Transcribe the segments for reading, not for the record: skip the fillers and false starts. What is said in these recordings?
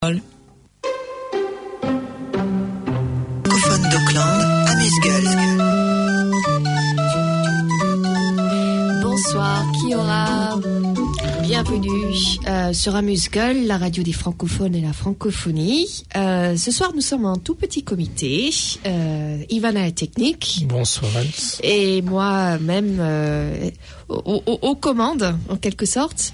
Francophone d'Auckland, amuse-gueule. Bonsoir, qui aura bienvenue sur Amuse-Gueule, la radio des francophones et la francophonie. Ce soir, nous sommes un tout petit comité. Ivan à la technique. Bonsoir Alice. Et moi-même aux commandes, en quelque sorte.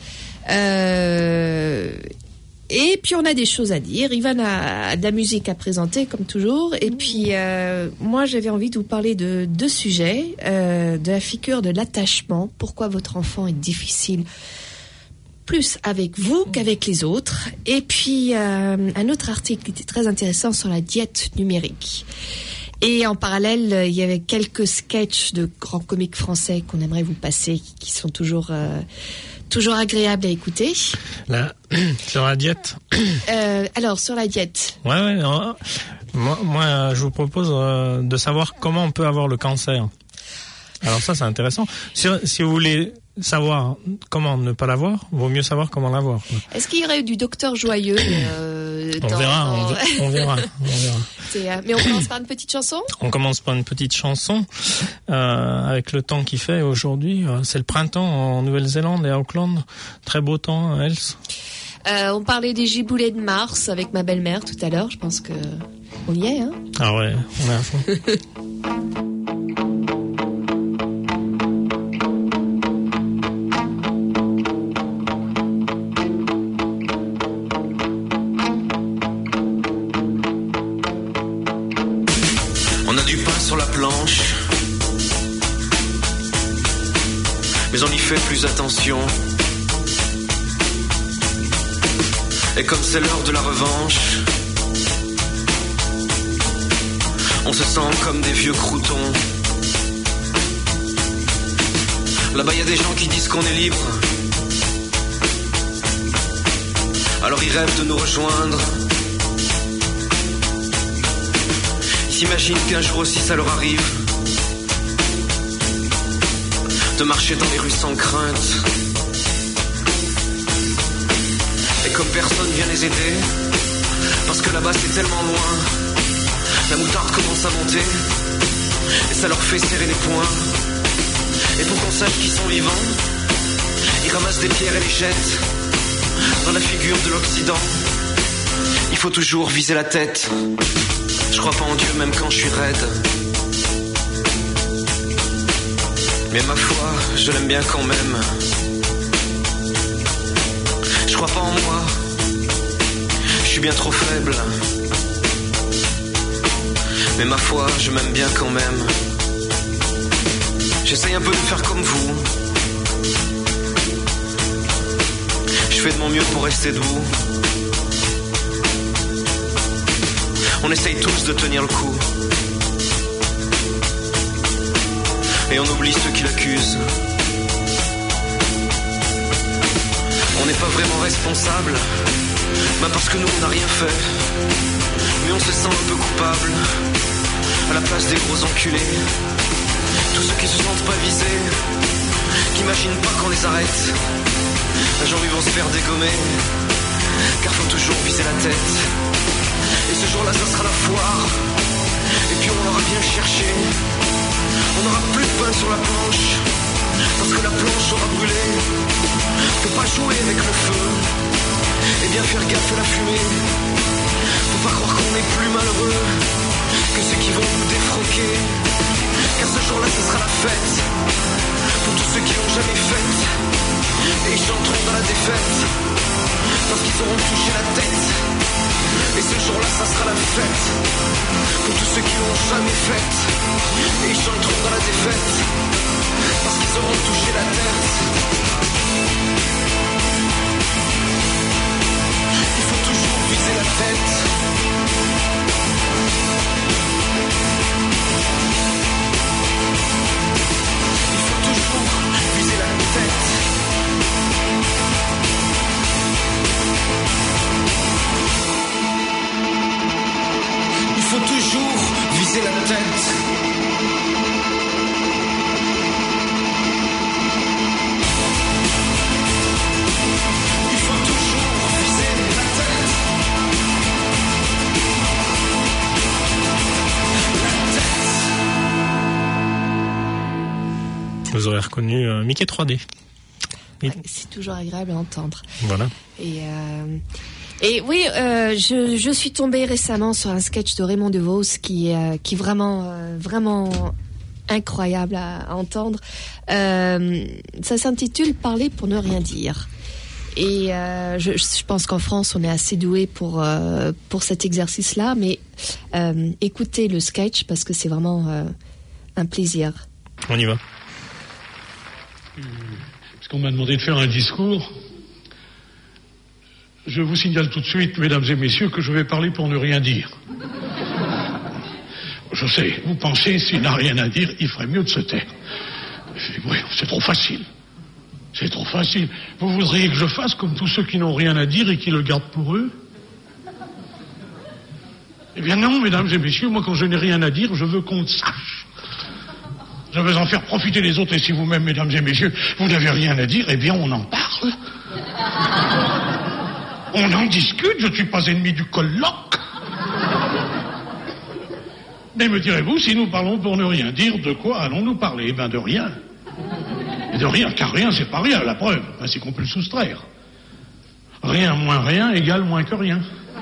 Et puis on a des choses à dire. Ivan a de la musique à présenter comme toujours. Et puis moi j'avais envie de vous parler de deux sujets, de la figure de l'attachement. Pourquoi votre enfant est difficile plus avec vous qu'avec les autres. Et puis un autre article qui était très intéressant sur la diète numérique. Et en parallèle, il y avait quelques sketchs de grands comiques français qu'on aimerait vous passer, qui sont toujours agréables à écouter. Sur la diète. Alors, sur la diète. Ouais. Moi, je vous propose de savoir comment on peut avoir le cancer. Alors ça, c'est intéressant. Si vous voulez savoir comment ne pas l'avoir, vaut mieux savoir comment l'avoir. Est-ce qu'il y aurait du docteur Joyeux On verra. Mais on commence par une petite chanson. On commence par une petite chanson. Avec le temps qu'il fait aujourd'hui, c'est le printemps en Nouvelle-Zélande et à Auckland. Très beau temps, Else. On parlait des giboulées de Mars avec ma belle-mère tout à l'heure. Je pense que on y est, hein. Ah ouais, on est à fond. Sur la planche, mais on y fait plus attention. Et comme c'est l'heure de la revanche, on se sent comme des vieux croutons. Là-bas y a des gens qui disent qu'on est libre, alors ils rêvent de nous rejoindre. S'imagine qu'un jour aussi ça leur arrive de marcher dans les rues sans crainte. Et comme personne vient les aider, parce que là-bas c'est tellement loin, la moutarde commence à monter et ça leur fait serrer les poings. Et pour qu'on sache qu'ils sont vivants, ils ramassent des pierres et les jettent dans la figure de l'Occident. Il faut toujours viser la tête. Je crois pas en Dieu même quand je suis raide. Mais ma foi, je l'aime bien quand même. Je crois pas en moi, je suis bien trop faible. Mais ma foi, je m'aime bien quand même. J'essaye un peu de faire comme vous. Je fais de mon mieux pour rester debout. On essaye tous de tenir le coup. Et on oublie ceux qui l'accusent. On n'est pas vraiment responsable, même parce que nous on n'a rien fait. Mais on se sent un peu coupable, à la place des gros enculés. Tous ceux qui se sentent pas visés, qui imaginent pas qu'on les arrête. Un jour ils vont se faire dégommer, car faut toujours viser la tête. Et ce jour-là, ça sera la foire. Et puis on l'aura bien cherché. On n'aura plus de pain sur la planche, parce que la planche aura brûlé. Faut pas jouer avec le feu, et bien faire gaffe à la fumée. Faut pas croire qu'on est plus malheureux que ceux qui vont nous défroquer. Car ce jour-là, ce sera la fête pour tous ceux qui l'ont jamais faite. Et ils chanteront dans la défaite, parce qu'ils auront touché la tête. Et ce jour-là, ça sera la fête pour tous ceux qui l'ont jamais faite. Et ils chanteront dans la défaite, parce qu'ils auront touché la tête. Il faut toujours viser la tête. Il faut toujours viser la tête. Il faut toujours viser la tête. Il faut toujours viser la tête. vous aurez reconnu Mickey 3D. Ouais, c'est toujours agréable à entendre. Voilà. Et oui, je suis tombée récemment sur un sketch de Raymond DeVos qui est vraiment incroyable à entendre. Ça s'intitule Parler pour ne rien dire. Et je pense qu'en France, on est assez doué pour cet exercice-là, mais écoutez le sketch parce que c'est vraiment un plaisir. On y va. Parce qu'on m'a demandé de faire un discours. Je vous signale tout de suite, mesdames et messieurs, que je vais parler pour ne rien dire. Je sais, vous pensez, s'il n'a rien à dire, il ferait mieux de se taire. Oui, c'est trop facile. C'est trop facile. Vous voudriez que je fasse comme tous ceux qui n'ont rien à dire et qui le gardent pour eux? Eh bien non, mesdames et messieurs, moi quand je n'ai rien à dire, je veux qu'on le sache. Je veux en faire profiter les autres, et si vous-même, mesdames et messieurs, vous n'avez rien à dire, eh bien on en parle. On en discute, je ne suis pas ennemi du colloque. Mais me direz-vous, si nous parlons pour ne rien dire, de quoi allons-nous parler? Eh bien de rien. Et de rien, car rien, c'est pas rien, la preuve, c'est qu'on peut le soustraire. Rien moins rien égale moins que rien.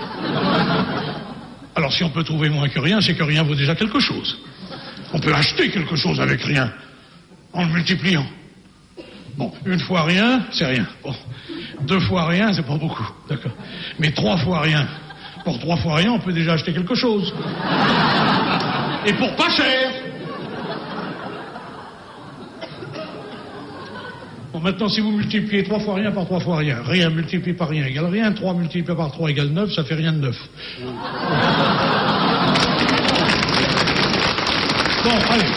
Alors si on peut trouver moins que rien, c'est que rien vaut déjà quelque chose. On peut acheter quelque chose avec rien, en le multipliant. Bon, une fois rien, c'est rien. Bon, 2 fois rien, c'est pas beaucoup, d'accord. Mais 3 fois rien, pour 3 fois rien, on peut déjà acheter quelque chose. Et pour pas cher. Bon, maintenant, si vous multipliez 3 fois rien par 3 fois rien, rien multiplié par rien égale rien, 3 multiplié par 3 égale 9, ça fait rien de 9. Bon, allez.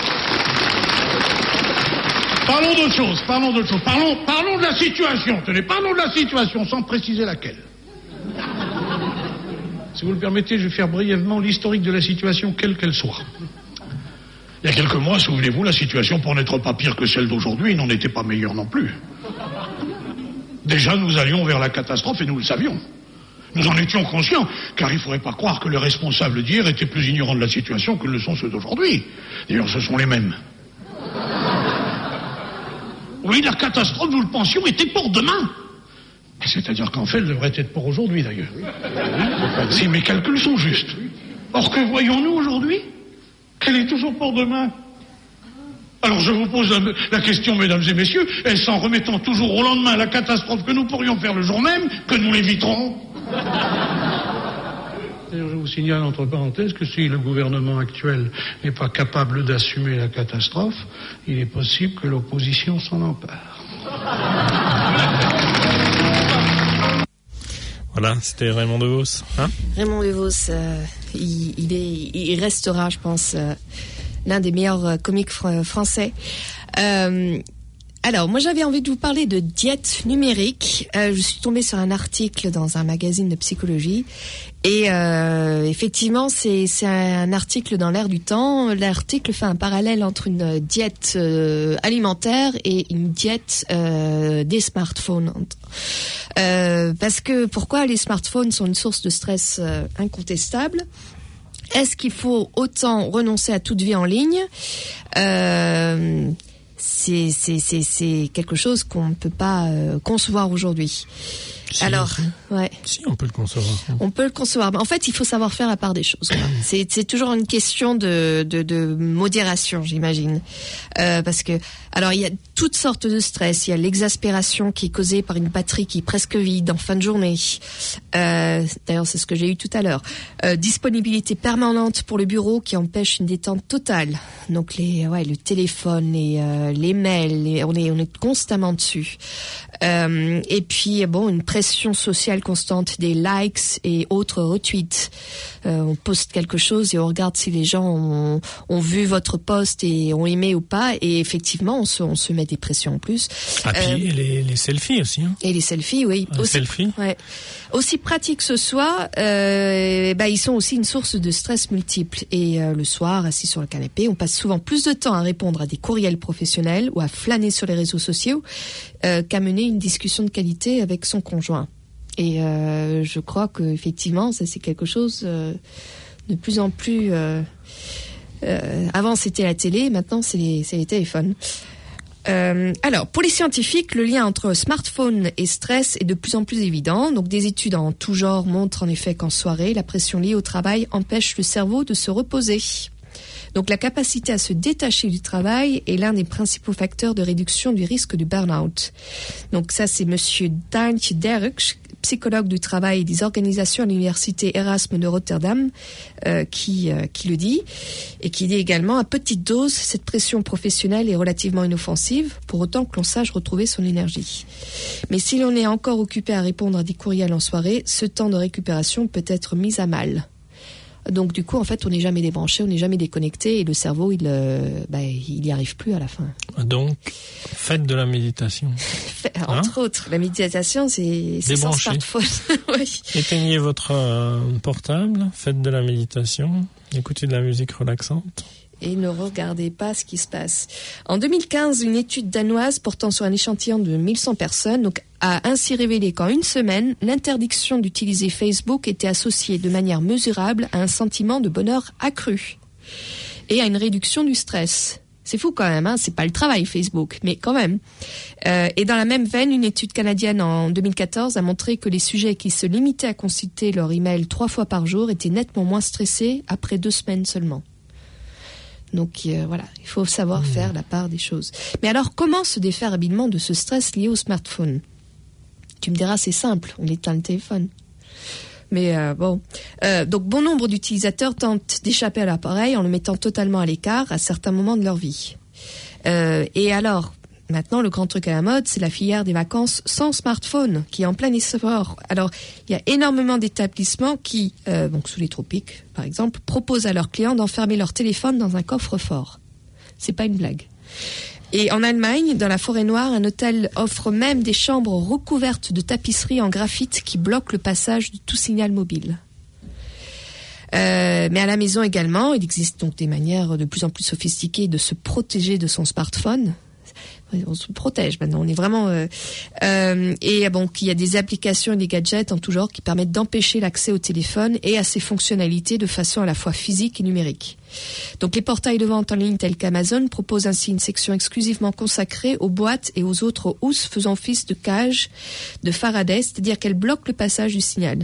Parlons d'autre chose. Parlons de la situation. Tenez, parlons de la situation, sans préciser laquelle. Si vous le permettez, je vais faire brièvement l'historique de la situation, quelle qu'elle soit. Il y a quelques mois, souvenez-vous, la situation, pour n'être pas pire que celle d'aujourd'hui, n'en était pas meilleure non plus. Déjà, nous allions vers la catastrophe et nous le savions. Nous en étions conscients, car il ne faudrait pas croire que les responsables d'hier étaient plus ignorants de la situation que le sont ceux d'aujourd'hui. D'ailleurs, ce sont les mêmes. Oui, la catastrophe, nous le pensions, était pour demain. C'est-à-dire qu'en fait, elle devrait être pour aujourd'hui, d'ailleurs. Si mes calculs sont justes. Or, que voyons-nous aujourd'hui? Qu'elle est toujours pour demain. Alors, je vous pose la question, mesdames et messieurs, est-ce en remettant toujours au lendemain la catastrophe que nous pourrions faire le jour même que nous l'éviterons? D'ailleurs, je vous signale entre parenthèses que si le gouvernement actuel n'est pas capable d'assumer la catastrophe, il est possible que l'opposition s'en empare. Voilà, c'était Raymond DeVos. Hein, Raymond DeVos, il restera, je pense, l'un des meilleurs comiques français. Alors, moi, j'avais envie de vous parler de diète numérique. Je suis tombée sur un article dans un magazine de psychologie. Et effectivement, c'est un article dans l'air du temps. L'article fait un parallèle entre une diète alimentaire et une diète des smartphones. Parce que pourquoi les smartphones sont une source de stress incontestable? Est-ce qu'il faut autant renoncer à toute vie en ligne? C'est quelque chose qu'on ne peut pas concevoir aujourd'hui. Si, Alors, ouais. Si, on peut le concevoir. On peut le concevoir. Mais en fait, il faut savoir faire la part des choses. C'est toujours une question de modération, j'imagine. Parce que, alors, il y a toutes sortes de stress. Il y a l'exaspération qui est causée par une batterie qui est presque vide en fin de journée. D'ailleurs, c'est ce que j'ai eu tout à l'heure. Disponibilité permanente pour le bureau qui empêche une détente totale. Donc, le téléphone, les mails, on est constamment dessus. Et puis, bon, une pression sociale constante des likes et autres retweets. On poste quelque chose et on regarde si les gens ont vu votre post et ont aimé ou pas. Et effectivement, on se met des pressions en plus. Ah, puis les selfies aussi. Hein. Et les selfies, oui. Selfies. Ouais. Aussi pratique que ce soit, ils sont aussi une source de stress multiple. Et le soir, assis sur le canapé, on passe souvent plus de temps à répondre à des courriels professionnels ou à flâner sur les réseaux sociaux qu'à mener une discussion de qualité avec son conjoint. Et je crois que effectivement, ça c'est quelque chose de plus en plus. Avant c'était la télé, maintenant c'est les téléphones. Alors, pour les scientifiques, le lien entre smartphone et stress est de plus en plus évident. Donc, des études en tout genre montrent en effet qu'en soirée, la pression liée au travail empêche le cerveau de se reposer. Donc, la capacité à se détacher du travail est l'un des principaux facteurs de réduction du risque du burn-out. Donc, ça, c'est monsieur Dantje Derksch, psychologue du travail et des organisations à l'université Erasme de Rotterdam, qui le dit, et qui dit également à petite dose, cette pression professionnelle est relativement inoffensive, pour autant que l'on sache retrouver son énergie. Mais si l'on est encore occupé à répondre à des courriels en soirée, ce temps de récupération peut être mis à mal. Donc du coup, en fait, on n'est jamais débranché, on n'est jamais déconnecté, et le cerveau, il y arrive plus à la fin. Donc, faites de la méditation. Entre autres, la méditation, c'est sans smartphone. Oui. Éteignez votre portable, faites de la méditation, écoutez de la musique relaxante. Et ne regardez pas ce qui se passe. En 2015, une étude danoise portant sur un échantillon de 1100 personnes a ainsi révélé qu'en une semaine, l'interdiction d'utiliser Facebook était associée de manière mesurable à un sentiment de bonheur accru et à une réduction du stress. C'est fou quand même, c'est pas le travail Facebook, mais quand même. Et dans la même veine, une étude canadienne en 2014 a montré que les sujets qui se limitaient à consulter leur email 3 fois par jour étaient nettement moins stressés après 2 semaines seulement. Donc voilà, il faut savoir faire la part des choses. Mais alors, comment se défaire habilement de ce stress lié au smartphone ? Tu me diras, c'est simple, on éteint le téléphone. Mais donc bon nombre d'utilisateurs tentent d'échapper à l'appareil en le mettant totalement à l'écart à certains moments de leur vie. Et alors, maintenant, le grand truc à la mode, c'est la filière des vacances sans smartphone, qui est en plein essor. Alors, il y a énormément d'établissements qui, donc sous les tropiques, par exemple, proposent à leurs clients d'enfermer leur téléphone dans un coffre-fort. C'est pas une blague. Et en Allemagne, dans la forêt noire, un hôtel offre même des chambres recouvertes de tapisseries en graphite qui bloquent le passage de tout signal mobile. Mais à la maison également, il existe donc des manières de plus en plus sophistiquées de se protéger de son smartphone. On se protège maintenant, on est vraiment... et bon, il y a des applications et des gadgets en tout genre qui permettent d'empêcher l'accès au téléphone et à ses fonctionnalités de façon à la fois physique et numérique. Donc les portails de vente en ligne tels qu'Amazon proposent ainsi une section exclusivement consacrée aux boîtes et aux autres housses faisant office de cage de Faraday, c'est-à-dire qu'elles bloquent le passage du signal.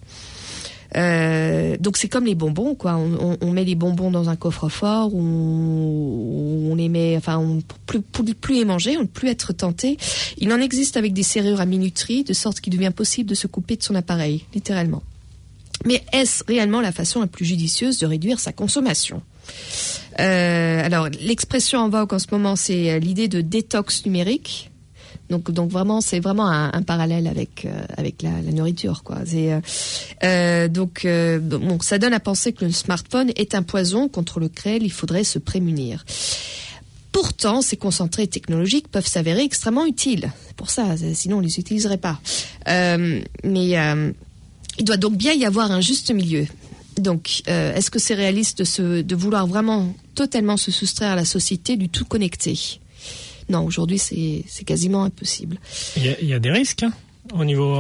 Donc c'est comme les bonbons, quoi. On met les bonbons dans un coffre-fort, on les met, enfin, pour plus les manger, on ne peut plus être tenté. Il en existe avec des serrures à minuterie, de sorte qu'il devient possible de se couper de son appareil, littéralement. Mais est-ce réellement la façon la plus judicieuse de réduire sa consommation ? Alors, l'expression en vogue en ce moment, c'est l'idée de détox numérique. Donc vraiment, c'est vraiment un parallèle avec la nourriture, quoi. Donc ça donne à penser que le smartphone est un poison contre lequel il faudrait se prémunir. Pourtant, ces concentrés technologiques peuvent s'avérer extrêmement utiles. C'est pour ça, sinon on les utiliserait pas. Mais il doit donc bien y avoir un juste milieu. Donc, est-ce que c'est réaliste de vouloir vraiment totalement se soustraire à la société du tout connecté ? Non, aujourd'hui, c'est quasiment impossible. Il y a des risques au niveau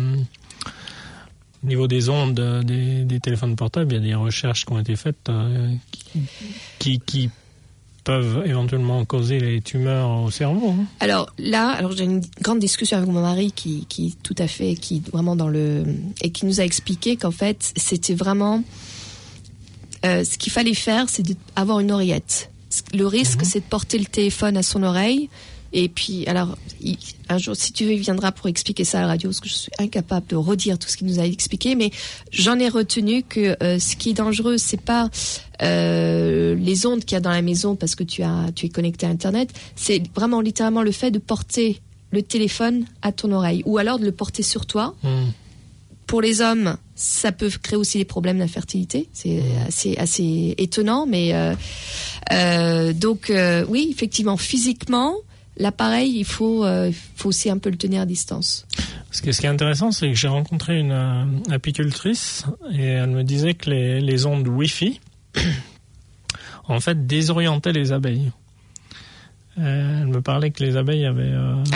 des ondes des téléphones portables. Il y a des recherches qui ont été faites qui peuvent éventuellement causer les tumeurs au cerveau. Alors j'ai une grande discussion avec mon mari qui tout à fait, qui vraiment et qui nous a expliqué qu'en fait, c'était vraiment ce qu'il fallait faire, c'est d'avoir une oreillette. Le risque, c'est de porter le téléphone à son oreille. Et puis, alors, un jour, si tu veux, il viendra pour expliquer ça à la radio, parce que je suis incapable de redire tout ce qu'il nous a expliqué. Mais j'en ai retenu que ce qui est dangereux, c'est pas les ondes qu'il y a dans la maison parce que tu es connecté à Internet. C'est vraiment littéralement le fait de porter le téléphone à ton oreille, ou alors de le porter sur toi. Pour les hommes, ça peut créer aussi des problèmes d'infertilité. C'est assez étonnant, mais donc oui, effectivement, physiquement, l'appareil, il faut aussi un peu le tenir à distance. Ce qui est intéressant, c'est que j'ai rencontré une apicultrice et elle me disait que les ondes Wi-Fi, en fait, désorientaient les abeilles. Elle me parlait que les abeilles avaient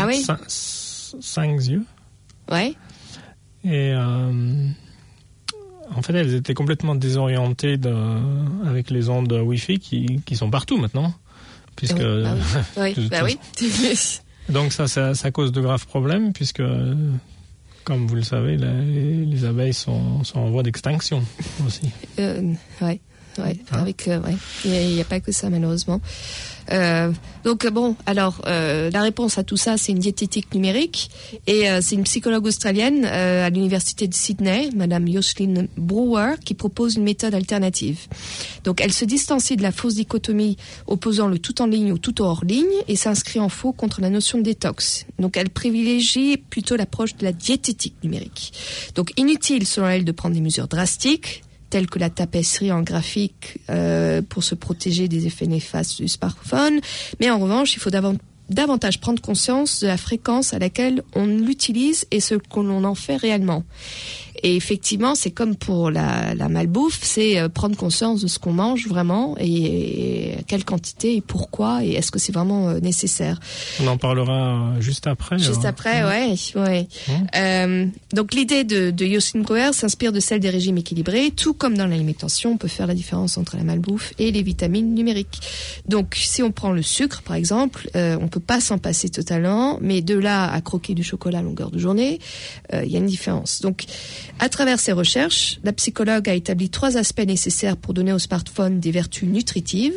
5 yeux. Ouais. Et en fait, elles étaient complètement désorientées avec les ondes Wi-Fi qui sont partout maintenant. puisque... Oui. Donc ça cause de graves problèmes, puisque, comme vous le savez, les abeilles sont en voie d'extinction aussi. Oui. Il n'y a pas que ça, malheureusement. Donc bon, alors la réponse à tout ça, c'est une diététique numérique, et c'est une psychologue australienne à l'université de Sydney, Madame Jocelyn Brewer, qui propose une méthode alternative. Donc elle se distancie de la fausse dichotomie opposant le tout en ligne au tout hors ligne et s'inscrit en faux contre la notion de détox. Donc elle privilégie plutôt l'approche de la diététique numérique. Donc inutile selon elle de prendre des mesures drastiques, telles que la tapisserie en graphique pour se protéger des effets néfastes du smartphone. Mais en revanche, il faut davantage prendre conscience de la fréquence à laquelle on l'utilise et ce que l'on en fait réellement. Et effectivement, c'est comme pour la malbouffe, c'est prendre conscience de ce qu'on mange vraiment et à quelle quantité et pourquoi et est-ce que c'est vraiment nécessaire. On en parlera juste après. Ouais. Donc l'idée de Jocelyn Brewer s'inspire de celle des régimes équilibrés. Tout comme dans l'alimentation, on peut faire la différence entre la malbouffe et les vitamines numériques. Donc si on prend le sucre, par exemple, on peut pas s'en passer totalement, mais de là à croquer du chocolat à longueur de journée, il y a une différence. Donc à travers ses recherches, la psychologue a établi 3 aspects nécessaires pour donner au smartphone des vertus nutritives.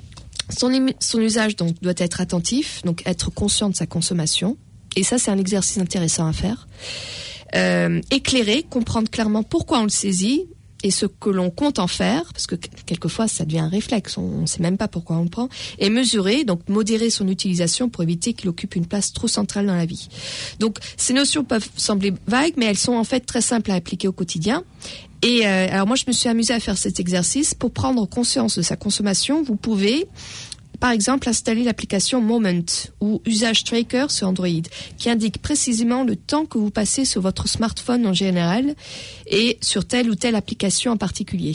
Son usage donc doit être attentif, donc être conscient de sa consommation. Et ça, c'est un exercice intéressant à faire. Éclairer, comprendre clairement pourquoi on le saisit et ce que l'on compte en faire, parce que quelquefois ça devient un réflexe, on ne sait même pas pourquoi on le prend, et mesurer, donc modérer son utilisation pour éviter qu'il occupe une place trop centrale dans la vie. Donc ces notions peuvent sembler vagues, mais elles sont en fait très simples à appliquer au quotidien. Et alors moi je me suis amusée à faire cet exercice. Pour prendre conscience de sa consommation, vous pouvez par exemple installer l'application Moment ou Usage Tracker sur Android qui indique précisément le temps que vous passez sur votre smartphone en général et sur telle ou telle application en particulier.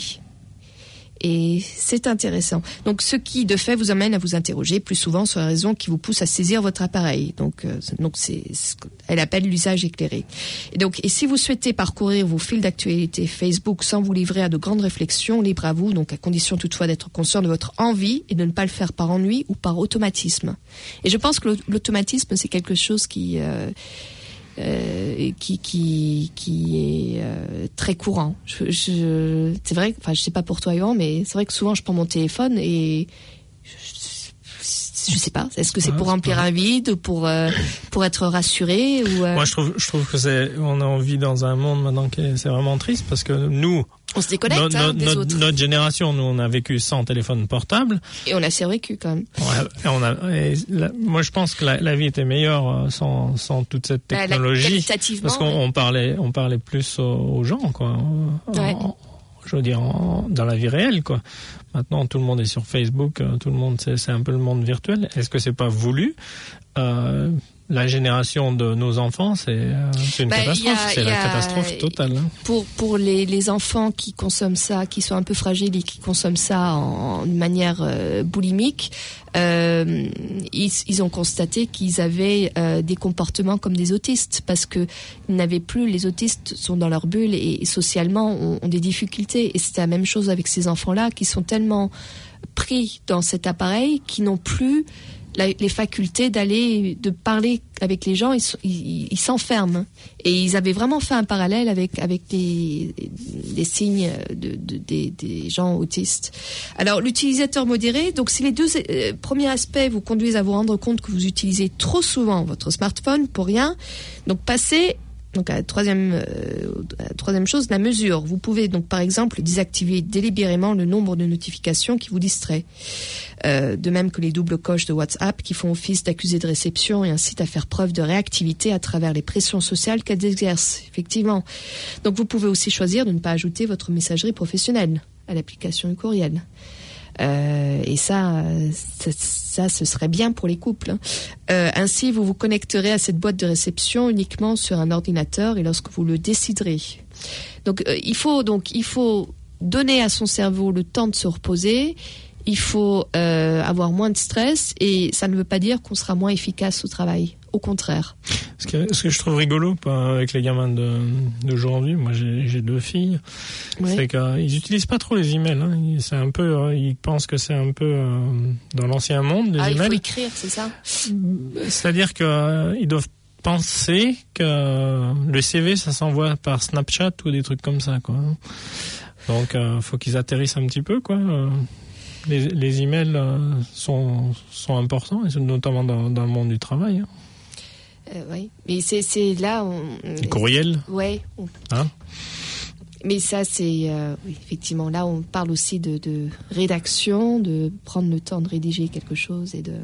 Et c'est intéressant. Donc, ce qui, de fait, vous amène à vous interroger plus souvent sur la raison qui vous pousse à saisir votre appareil. Donc c'est ce qu'elle appelle l'usage éclairé. Et si vous souhaitez parcourir vos fils d'actualité Facebook sans vous livrer à de grandes réflexions, libre à vous, donc à condition toutefois d'être conscient de votre envie et de ne pas le faire par ennui ou par automatisme. Et je pense que l'automatisme, c'est quelque chose qui est très courant. C'est vrai, enfin je sais pas pour toi Yvan, mais c'est vrai que souvent je prends mon téléphone et je sais pas, est-ce que c'est pour remplir un vide, pour être rassuré ou Moi je trouve que on vit dans un monde maintenant c'est vraiment triste parce que nous on se déconnecte des autres. Notre génération, nous, on a vécu sans téléphone portable. Et on a survécu quand même. Moi, je pense que la vie était meilleure sans toute cette technologie. Qualitativement. Parce qu'on parlait plus aux gens, quoi. Je veux dire, dans la vie réelle, quoi. Maintenant, tout le monde est sur Facebook, tout le monde, c'est un peu le monde virtuel. Est-ce que c'est pas voulu? La génération de nos enfants, c'est une catastrophe. C'est la catastrophe totale. Pour les enfants qui consomment ça, qui sont un peu fragiles et qui consomment ça de manière boulimique, ils ont constaté qu'ils avaient des comportements comme des autistes parce que les autistes sont dans leur bulle et socialement ont des difficultés. Et c'est la même chose avec ces enfants-là qui sont tellement pris dans cet appareil qu'ils n'ont plus les facultés de parler avec les gens, ils s'enferment. Et ils avaient vraiment fait un parallèle avec des signes des gens autistes. Alors, l'utilisateur modéré, donc si les deux premiers aspects vous conduisent à vous rendre compte que vous utilisez trop souvent votre smartphone pour rien, donc passez Donc, la troisième chose, la mesure. Vous pouvez donc, par exemple, désactiver délibérément le nombre de notifications qui vous distrait. De même que les doubles coches de WhatsApp qui font office d'accusés de réception et incitent à faire preuve de réactivité à travers les pressions sociales qu'elles exercent, effectivement. Donc, vous pouvez aussi choisir de ne pas ajouter votre messagerie professionnelle à l'application du courriel. Et ça, ce serait bien pour les couples. Ainsi, vous vous connecterez à cette boîte de réception uniquement sur un ordinateur et lorsque vous le déciderez. Donc, il faut donner à son cerveau le temps de se reposer. il faut avoir moins de stress, et ça ne veut pas dire qu'on sera moins efficace au travail. Au contraire. Ce que je trouve rigolo avec les gamins d'aujourd'hui, moi j'ai 2 filles, c'est qu'ils n'utilisent pas trop les emails. Hein. C'est un peu, ils pensent que c'est un peu dans l'ancien monde, les emails. Il faut écrire, c'est ça? C'est-à-dire qu'ils doivent penser que le CV, ça s'envoie par Snapchat ou des trucs comme ça, quoi. Donc, faut qu'ils atterrissent un petit peu, quoi. Les emails sont importants, et notamment dans le monde du travail. Hein. Oui, mais c'est là... Les courriels. Oui. Hein? Mais ça, c'est... oui, effectivement, là, on parle aussi de rédaction, de prendre le temps de rédiger quelque chose et de...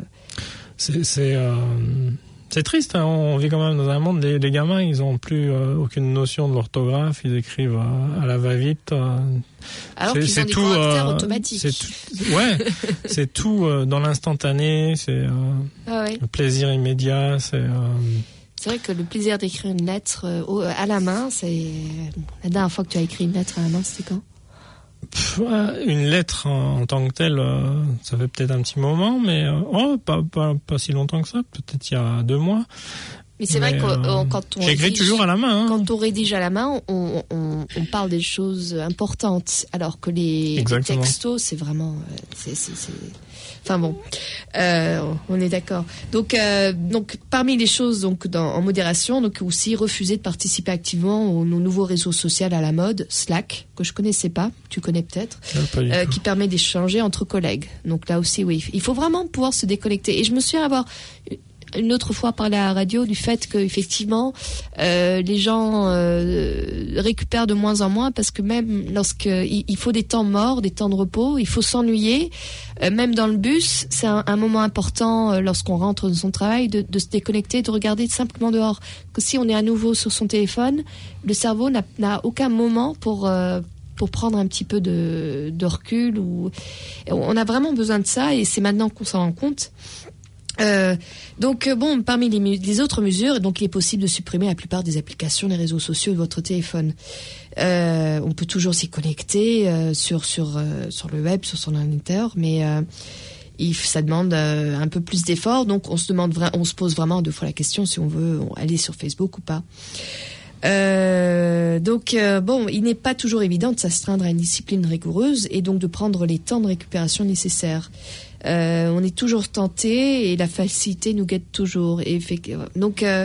C'est triste, hein. On vit quand même dans un monde, les gamins, ils n'ont plus aucune notion de l'orthographe, ils écrivent à la va-vite. Alors qu'ils ont des caractères automatiques. C'est tout dans l'instantané, c'est le plaisir immédiat. C'est vrai que le plaisir d'écrire une lettre à la main, c'est... La dernière fois que tu as écrit une lettre à la main, c'était quand ? Une lettre en tant que telle, ça fait peut-être un petit moment, mais pas si longtemps que ça, peut-être il y a 2 mois. Mais c'est vrai que quand on j'écris toujours à la main. Hein. Quand on rédige à la main, on parle des choses importantes, alors que les textos, c'est vraiment... Enfin bon, on est d'accord. Donc parmi les choses en modération, donc aussi refuser de participer activement aux nouveaux réseaux sociaux à la mode, Slack, que je connaissais pas, tu connais peut-être, qui permet d'échanger entre collègues. Donc là aussi, oui, il faut vraiment pouvoir se déconnecter. Et je me souviens avoir une autre fois parlé à la radio du fait que effectivement les gens récupèrent de moins en moins, parce que même lorsqu'il faut des temps morts, des temps de repos, il faut s'ennuyer, même dans le bus, c'est un moment important lorsqu'on rentre dans son travail de se déconnecter, de regarder simplement dehors. Que si on est à nouveau sur son téléphone, le cerveau n'a aucun moment pour prendre un petit peu de recul. On a vraiment besoin de ça, et c'est maintenant qu'on s'en rend compte. Parmi les autres mesures, donc il est possible de supprimer la plupart des applications des réseaux sociaux de votre téléphone. On peut toujours s'y connecter sur le web, sur son ordinateur, mais ça demande un peu plus d'efforts. Donc on se pose vraiment 2 fois la question si on veut aller sur Facebook ou pas. Il n'est pas toujours évident de s'astreindre à une discipline rigoureuse et donc de prendre les temps de récupération nécessaires. On est toujours tenté et la facilité nous guette toujours. Donc, en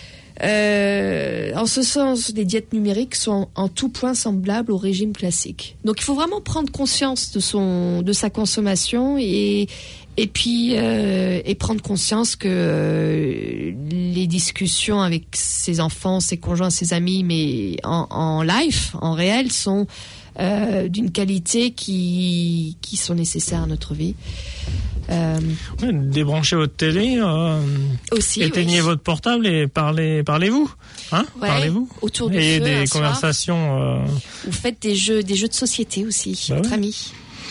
ce sens, les diètes numériques sont en tout point semblables au régime classique. Donc, il faut vraiment prendre conscience de sa consommation et prendre conscience que les discussions avec ses enfants, ses conjoints, ses amis, mais en live, en réel, sont d'une qualité qui sont nécessaires à notre vie. Débranchez votre télé, aussi, éteignez votre portable et parlez-vous, hein, parlez-vous. Autour du et feu, des conversations. Vous faites des jeux de société aussi, entre amis.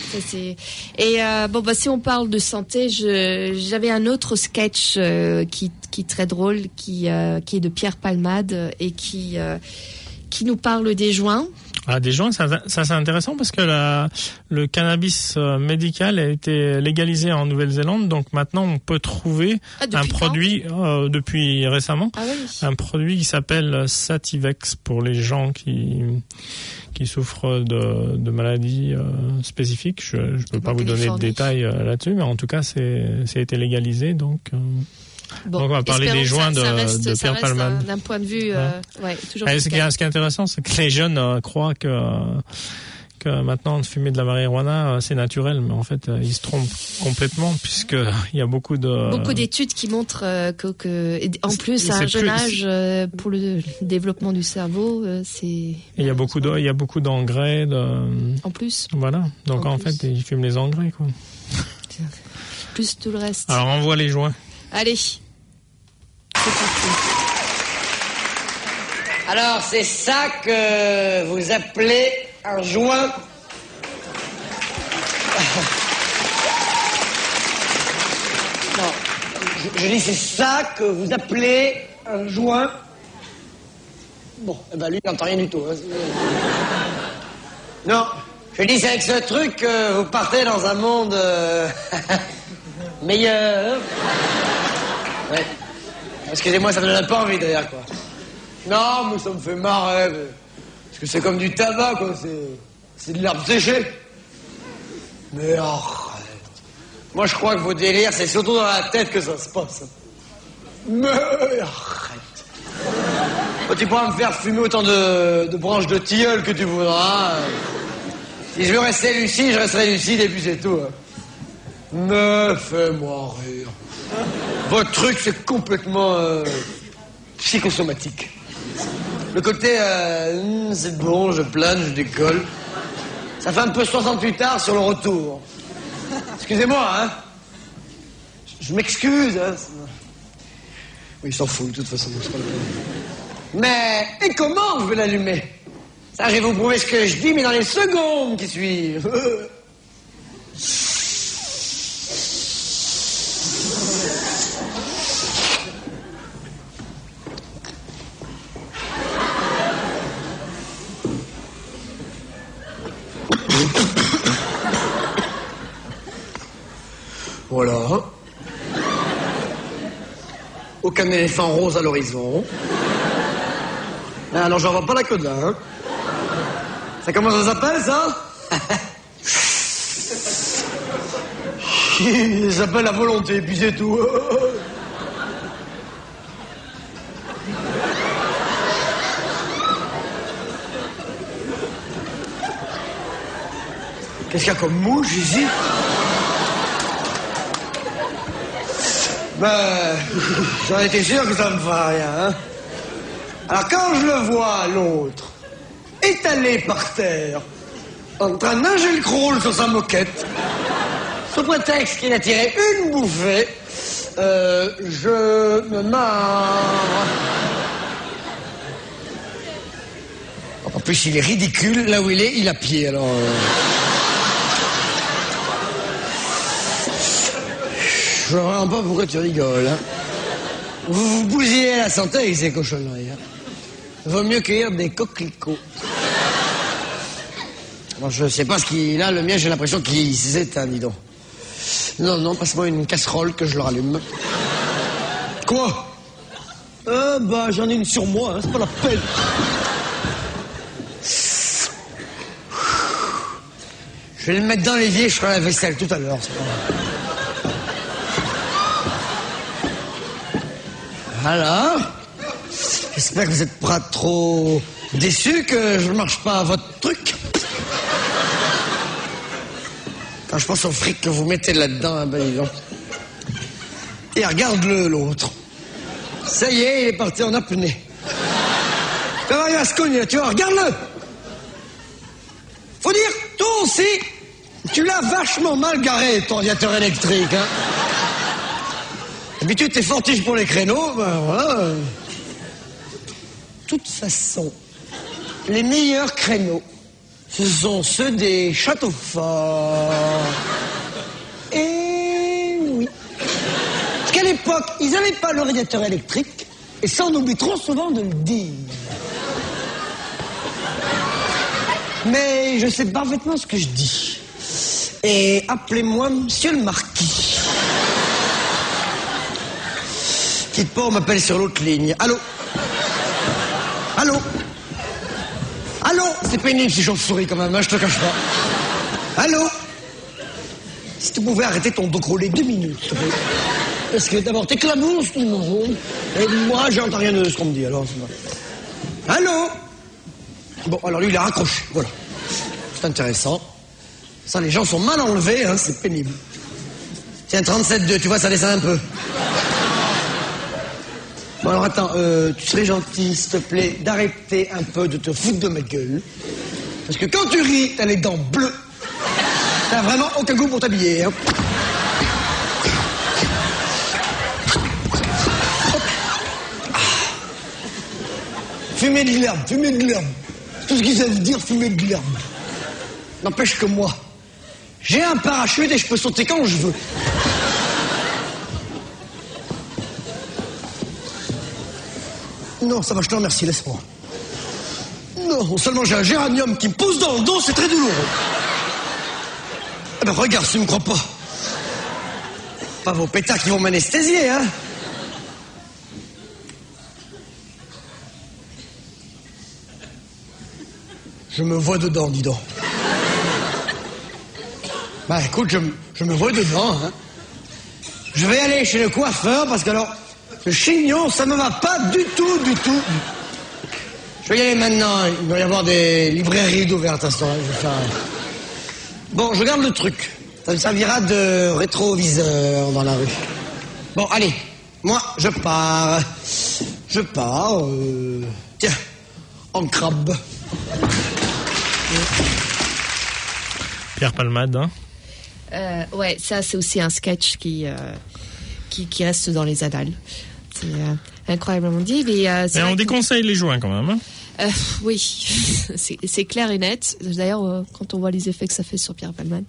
Si on parle de santé, j'avais un autre sketch qui est très drôle, qui est de Pierre Palmade et qui nous parle des joints. Ah, des joints, ça c'est intéressant parce que le cannabis médical a été légalisé en Nouvelle-Zélande, donc maintenant on peut trouver un produit depuis récemment, un produit qui s'appelle Sativex pour les gens qui souffrent de maladies spécifiques. Je peux pas vous donner de détails là-dessus, mais en tout cas c'est été légalisé, donc. Donc on va parler des joints de Pierre Palmade. D'un point de vue, toujours. Ce qui est intéressant, c'est que les jeunes croient que maintenant de fumer de la marijuana c'est naturel, mais en fait ils se trompent complètement, puisque il y a beaucoup d'études qui montrent que en plus à un jeune âge pour le développement du cerveau, c'est. Il y a beaucoup d'engrais en plus. Voilà. Donc en fait ils fument les engrais, quoi. Plus tout le reste. Alors envoie les joints. Allez, c'est parti. Alors, c'est ça que vous appelez un joint? Non, je dis c'est ça que vous appelez un joint? Bon, lui, il n'entend rien du tout. Hein. Non, Je dis, c'est avec ce truc que vous partez dans un monde meilleur. Ouais. Excusez-moi, ça me donne pas envie de rire, quoi. Non, mais ça me fait marrer. Mais... Parce que c'est comme du tabac, quoi. C'est de l'herbe séchée. Mais arrête. Moi, je crois que vos délires, c'est surtout dans la tête que ça se passe. Mais arrête. Oh, tu pourras me faire fumer autant de branches de tilleul que tu voudras. Si je veux rester lucide, je resterai lucide et puis c'est tout. Mais fais-moi rire. Votre truc, c'est complètement psychosomatique. Le côté, c'est bon, je plane, je décolle. Ça fait un peu 68 heures sur le retour. Excusez-moi, hein. Je m'excuse, hein. Oui, il s'en fout, de toute façon. Mais, et comment je vais l'allumer? Ça, je vais vous prouver ce que je dis, mais dans les secondes qui suivent. Voilà. Aucun éléphant rose à l'horizon. Alors, j'en vois pas la queue de là, hein. Ça, comment ça s'appelle, ça? Ça s'appelle la volonté, puis c'est tout. Qu'est-ce qu'il y a comme mouche ici? Ben, j'en étais sûr que ça me ferait rien, hein. Alors quand je le vois, l'autre, étalé par terre, en train de nager le crawl sur sa moquette, sous prétexte qu'il a tiré une bouffée, je me marre. En plus, il est ridicule, là où il est, il a pied, alors... Je vois vraiment pas pourquoi tu rigoles, hein. Vous vous bousillez la santé avec ces cochonneries, hein. Vaut mieux cueillir des coquelicots. Bon, je sais pas ce qu'il a, le mien, j'ai l'impression qu'il s'éteint, dis donc. Non, non, passe-moi une casserole que je le rallume. Quoi? Bah, j'en ai une sur moi, hein, c'est pas la peine. Je vais le mettre dans l'évier, je ferai la vaisselle tout à l'heure, c'est pas grave. Voilà. J'espère que vous n'êtes pas trop déçus que je ne marche pas à votre truc. Quand je pense au fric que vous mettez là-dedans, ben dis donc. Et regarde-le, l'autre. Ça y est, il est parti en apnée. Tu vas, il va se cogner, tu vois, regarde-le. Faut dire, toi aussi, tu l'as vachement mal garé, ton radiateur électrique, hein. D'habitude, t'es fortiche pour les créneaux, ben voilà. De toute façon, les meilleurs créneaux, ce sont ceux des châteaux forts. Et oui. Parce qu'à l'époque, ils n'avaient pas le radiateur électrique, et ça, on oublie trop souvent de le dire. Mais je sais parfaitement ce que je dis. Et appelez-moi Monsieur le Marquis. Quitte pas, on m'appelle sur l'autre ligne. Allô? Allô? Allô? C'est pénible si chauve-souris quand même, hein, je te cache pas. Allô? Si tu pouvais arrêter ton dos crawlé 2 minutes, s'il te plaît. Parce que d'abord t'éclabousses tout le monde. Et moi, j'entends rien de ce qu'on me dit, alors c'est pas... Allô? Bon, alors lui, il a raccroché, voilà. C'est intéressant. Ça, les gens sont mal enlevés, hein, c'est pénible. Tiens, 37,2, tu vois, ça descend un peu. Bon, alors attends, tu serais gentil, s'il te plaît, d'arrêter un peu de te foutre de ma gueule. Parce que quand tu ris, t'as les dents bleues. T'as vraiment aucun goût pour t'habiller, hein. Fumer de l'herbe, fumer de l'herbe. C'est tout ce qu'ils savent dire, fumer de l'herbe. N'empêche que moi, j'ai un parachute et je peux sauter quand je veux. Non, ça va, je te remercie, laisse-moi. Non, seulement j'ai un géranium qui me pousse dans le dos, c'est très douloureux. Ah ben regarde, tu me crois pas. Pas vos pétards qui vont m'anesthésier, hein. Je me vois dedans, dis donc. Bah écoute, je me vois dedans, hein. Je vais aller chez le coiffeur parce que alors, le chignon, ça me va pas du tout. Je vais y aller maintenant. Il doit y avoir des librairies d'ouvertes à ce temps-là. Je vais faire... Bon, je garde le truc. Ça me servira de rétroviseur dans la rue. Bon, allez. Moi, je pars. Tiens, en crabe. Pierre Palmade, hein. Ouais, ça c'est aussi un sketch qui reste dans les annales. C'est incroyablement dit. Mais on déconseille les joints quand même. Hein. Oui, c'est clair et net. D'ailleurs, quand on voit les effets que ça fait sur Pierre Palmade.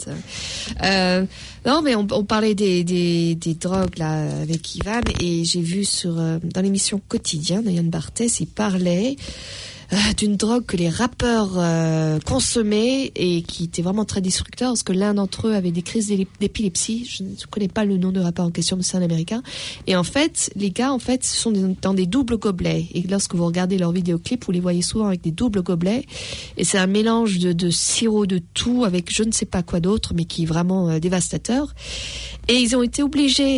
Non, mais on parlait des drogues là avec Ivan, et j'ai vu dans l'émission Quotidien de Yann Barthès, il parlait d'une drogue que les rappeurs consommaient et qui était vraiment très destructeur, parce que l'un d'entre eux avait des crises d'épilepsie. Je ne connais pas le nom de rappeur en question, mais c'est un américain. Et en fait, les gars, sont dans des doubles gobelets. Et lorsque vous regardez leurs vidéoclips, vous les voyez souvent avec des doubles gobelets. Et c'est un mélange de sirop de tout avec je ne sais pas quoi d'autre, mais qui est vraiment dévastateur. Et ils ont été obligés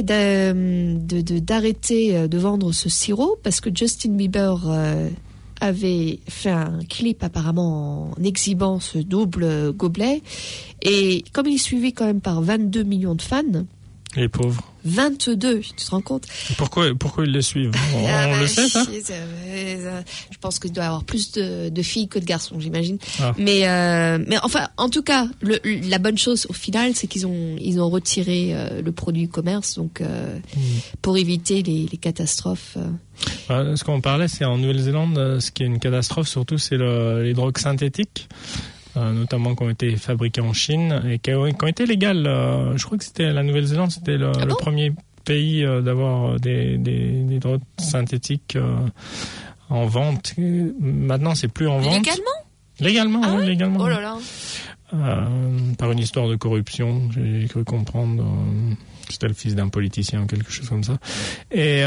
d'arrêter de vendre ce sirop parce que Justin Bieber avait fait un clip apparemment en exhibant ce double gobelet, et comme il est suivi quand même par 22 millions de fans, les pauvres, 22, tu te rends compte? Pourquoi ils le suivent? On le sait, ça? Je pense qu'il doit y avoir plus de filles que de garçons, j'imagine. Ah. Mais enfin, en tout cas, la bonne chose au final, c'est qu'ils ont retiré le produit du commerce, donc pour éviter les catastrophes. Ce qu'on parlait, c'est en Nouvelle-Zélande, ce qui est une catastrophe surtout, c'est les drogues synthétiques. Notamment qui ont été fabriquées en Chine et qui ont été légales. Je crois que c'était la Nouvelle-Zélande, c'était le premier pays d'avoir des drogues synthétiques en vente. Maintenant, c'est plus en vente. Légalement, ah oui, ouais, légalement. Oh là là. Par une histoire de corruption, j'ai cru comprendre. C'était le fils d'un politicien, quelque chose comme ça. Et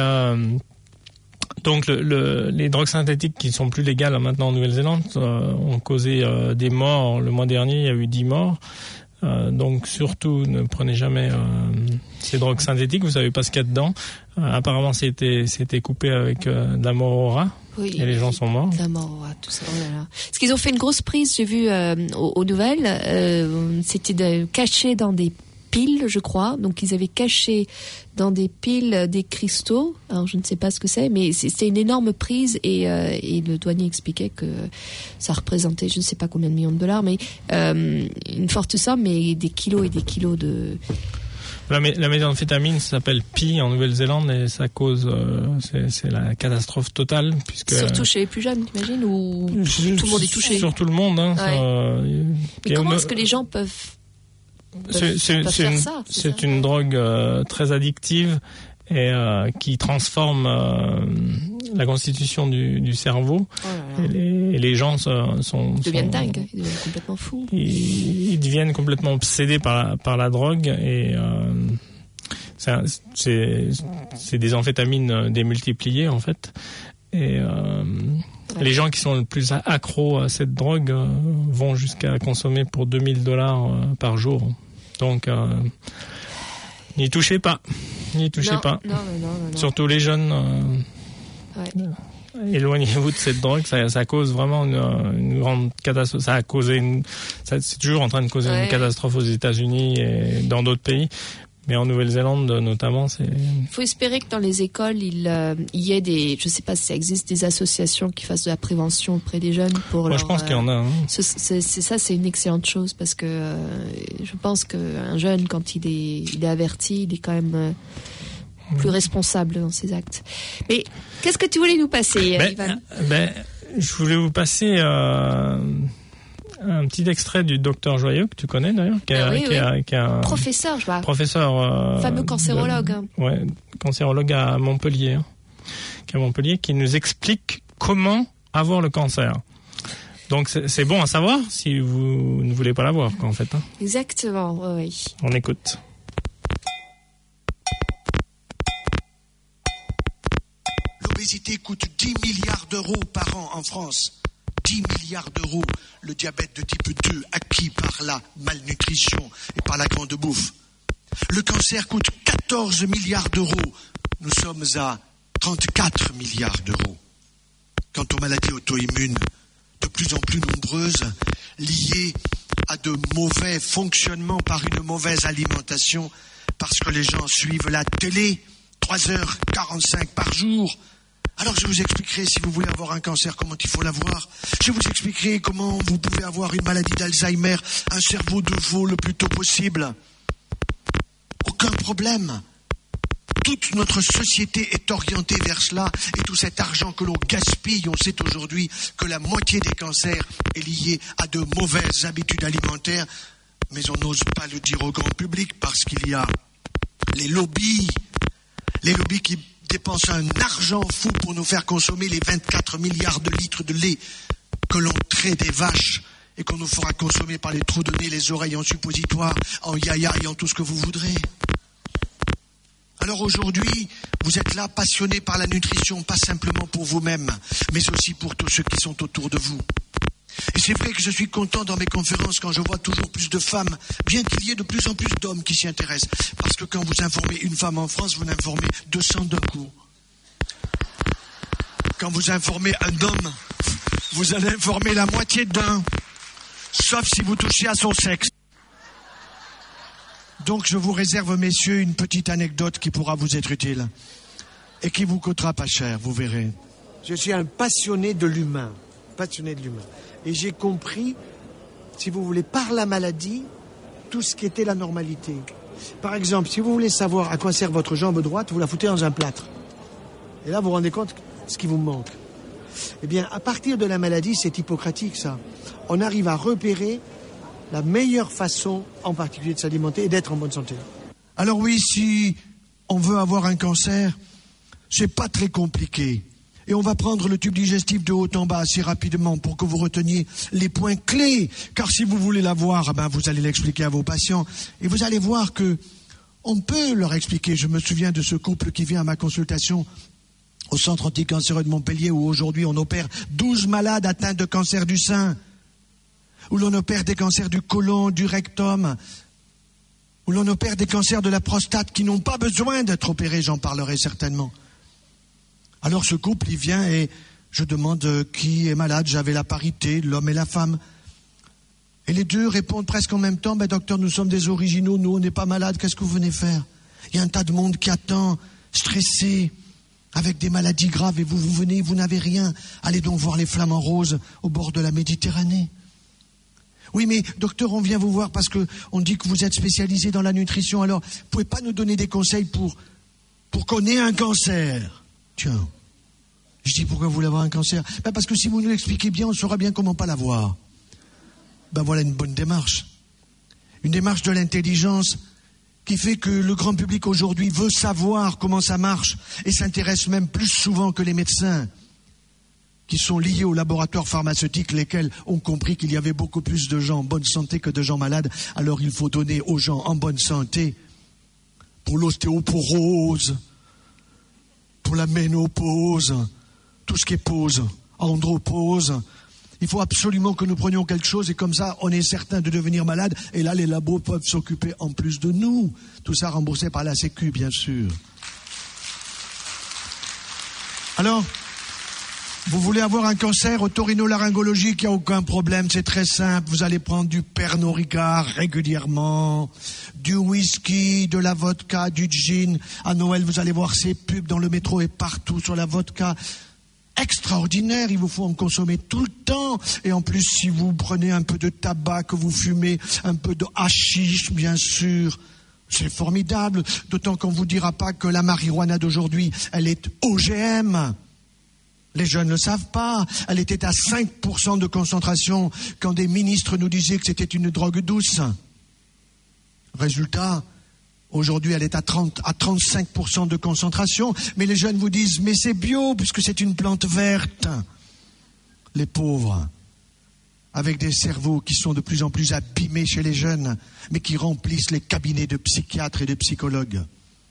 donc les drogues synthétiques qui sont plus légales maintenant en Nouvelle-Zélande ont causé des morts. Le mois dernier, il y a eu 10 morts. Donc surtout, ne prenez jamais ces drogues synthétiques. Vous savez pas ce qu'il y a dedans. Apparemment, c'était coupé avec de la morora. Oui, et les gens sont morts. La morora, tout ça. Oh là là. Parce qu'ils ont fait une grosse prise, j'ai vu aux nouvelles. C'était caché dans des piles, je crois. Donc ils avaient caché dans des piles des cristaux. Alors je ne sais pas ce que c'est, mais c'était une énorme prise, et le douanier expliquait que ça représentait je ne sais pas combien de millions de dollars, mais une forte somme, mais des kilos et des kilos de... La méthamphétamine s'appelle Pi en Nouvelle-Zélande, et ça cause c'est la catastrophe totale, puisque surtout chez les plus jeunes, t'imagines, ou tout le monde est touché. Sur tout le monde, hein. Ouais. Mais comment est-ce que les gens peuvent c'est une drogue très addictive et qui transforme la constitution du cerveau. Oh là là. Et les gens ils deviennent dingues, ils deviennent complètement fous. Ils deviennent complètement obsédés par la drogue, et c'est des amphétamines démultipliées en fait. Et les gens qui sont le plus accros à cette drogue vont jusqu'à consommer pour $2000 par jour. Donc, n'y touchez pas. Non. Surtout les jeunes. Éloignez-vous de cette drogue. Ça cause vraiment une grande catastrophe. C'est toujours en train de causer une catastrophe aux États-Unis et dans d'autres pays. Mais en Nouvelle-Zélande, notamment, c'est... Il faut espérer que dans les écoles, il y ait je ne sais pas si ça existe, des associations qui fassent de la prévention auprès des jeunes pour je pense qu'il y en a. Hein. C'est une excellente chose, parce que je pense qu'un jeune, quand il est averti, il est quand même plus responsable dans ses actes. Mais qu'est-ce que tu voulais nous passer, Ivan? Je voulais vous passer... un petit extrait du docteur Joyeux, que tu connais d'ailleurs, qui est un professeur, je vois. Professeur. Fameux cancérologue. Cancérologue à Montpellier, qui nous explique comment avoir le cancer. Donc c'est bon à savoir si vous ne voulez pas l'avoir, quoi, en fait. Hein. Exactement, oui. On écoute. L'obésité coûte 10 milliards d'euros par an en France. 10 milliards d'euros. Le diabète de type 2 acquis par la malnutrition et par la grande bouffe. Le cancer coûte 14 milliards d'euros. Nous sommes à 34 milliards d'euros. Quant aux maladies auto-immunes, de plus en plus nombreuses, liées à de mauvais fonctionnements par une mauvaise alimentation, parce que les gens suivent la télé 3h45 par jour. Alors je vous expliquerai, si vous voulez avoir un cancer, comment il faut l'avoir. Je vous expliquerai comment vous pouvez avoir une maladie d'Alzheimer, un cerveau de veau le plus tôt possible. Aucun problème. Toute notre société est orientée vers cela, et tout cet argent que l'on gaspille, on sait aujourd'hui que la moitié des cancers est liée à de mauvaises habitudes alimentaires, mais on n'ose pas le dire au grand public parce qu'il y a les lobbies qui dépensent un argent fou pour nous faire consommer les 24 milliards de litres de lait que l'on traite des vaches et qu'on nous fera consommer par les trous de nez, les oreilles en suppositoire, en yaya et en tout ce que vous voudrez. Alors aujourd'hui, vous êtes là passionnés par la nutrition, pas simplement pour vous-même, mais aussi pour tous ceux qui sont autour de vous. Et c'est vrai que je suis content dans mes conférences quand je vois toujours plus de femmes, bien qu'il y ait de plus en plus d'hommes qui s'y intéressent. Parce que quand vous informez une femme en France, vous informez 200 d'un coup. Quand vous informez un homme, vous allez informer la moitié d'un, sauf si vous touchez à son sexe. Donc je vous réserve, messieurs, une petite anecdote qui pourra vous être utile et qui vous coûtera pas cher, vous verrez. Je suis un passionné de l'humain. Et j'ai compris, si vous voulez, par la maladie, tout ce qui était la normalité. Par exemple, si vous voulez savoir à quoi sert votre jambe droite, vous la foutez dans un plâtre. Et là, vous vous rendez compte ce qui vous manque. Eh bien, à partir de la maladie, c'est hippocratique, ça. On arrive à repérer la meilleure façon, en particulier de s'alimenter et d'être en bonne santé. Alors oui, si on veut avoir un cancer, c'est pas très compliqué. Et on va prendre le tube digestif de haut en bas assez rapidement pour que vous reteniez les points clés. Car si vous voulez l'avoir, vous allez l'expliquer à vos patients. Et vous allez voir que on peut leur expliquer. Je me souviens de ce couple qui vient à ma consultation au centre anticancéreux de Montpellier où aujourd'hui on opère 12 malades atteints de cancer du sein, où l'on opère des cancers du côlon, du rectum, où l'on opère des cancers de la prostate qui n'ont pas besoin d'être opérés, j'en parlerai certainement. Alors ce couple, il vient et je demande qui est malade, j'avais la parité, l'homme et la femme. Et les deux répondent presque en même temps, docteur, nous sommes des originaux, nous on n'est pas malades, qu'est-ce que vous venez faire? Il y a un tas de monde qui attend, stressé, avec des maladies graves, et vous venez, vous n'avez rien. Allez donc voir les flamants roses au bord de la Méditerranée. Oui, mais docteur, on vient vous voir parce que on dit que vous êtes spécialisé dans la nutrition, alors vous pouvez pas nous donner des conseils pour qu'on ait un cancer? Tiens, je dis pourquoi vous voulez avoir un cancer? Parce que si vous nous l'expliquez bien, on saura bien comment pas l'avoir. Voilà une bonne démarche. Une démarche de l'intelligence qui fait que le grand public aujourd'hui veut savoir comment ça marche et s'intéresse même plus souvent que les médecins qui sont liés aux laboratoires pharmaceutiques, lesquels ont compris qu'il y avait beaucoup plus de gens en bonne santé que de gens malades. Alors il faut donner aux gens en bonne santé pour l'ostéoporose, pour la ménopause, tout ce qui est pause, andropause. Il faut absolument que nous prenions quelque chose et comme ça, on est certain de devenir malade. Et là, les labos peuvent s'occuper en plus de nous. Tout ça remboursé par la Sécu, bien sûr. Alors, vous voulez avoir un cancer otorhinolaryngologique, il n'y a aucun problème, c'est très simple. Vous allez prendre du Pernod Ricard régulièrement, du whisky, de la vodka, du gin. À Noël, vous allez voir ces pubs dans le métro et partout sur la vodka. Extraordinaire, il vous faut en consommer tout le temps. Et en plus, si vous prenez un peu de tabac, que vous fumez un peu de hashish, bien sûr, c'est formidable. D'autant qu'on ne vous dira pas que la marijuana d'aujourd'hui, elle est OGM. Les jeunes ne le savent pas. Elle était à 5% de concentration quand des ministres nous disaient que c'était une drogue douce. Résultat, aujourd'hui, elle est à 35% de concentration. Mais les jeunes vous disent, mais c'est bio puisque c'est une plante verte. Les pauvres. avec des cerveaux qui sont de plus en plus abîmés chez les jeunes, mais qui remplissent les cabinets de psychiatres et de psychologues.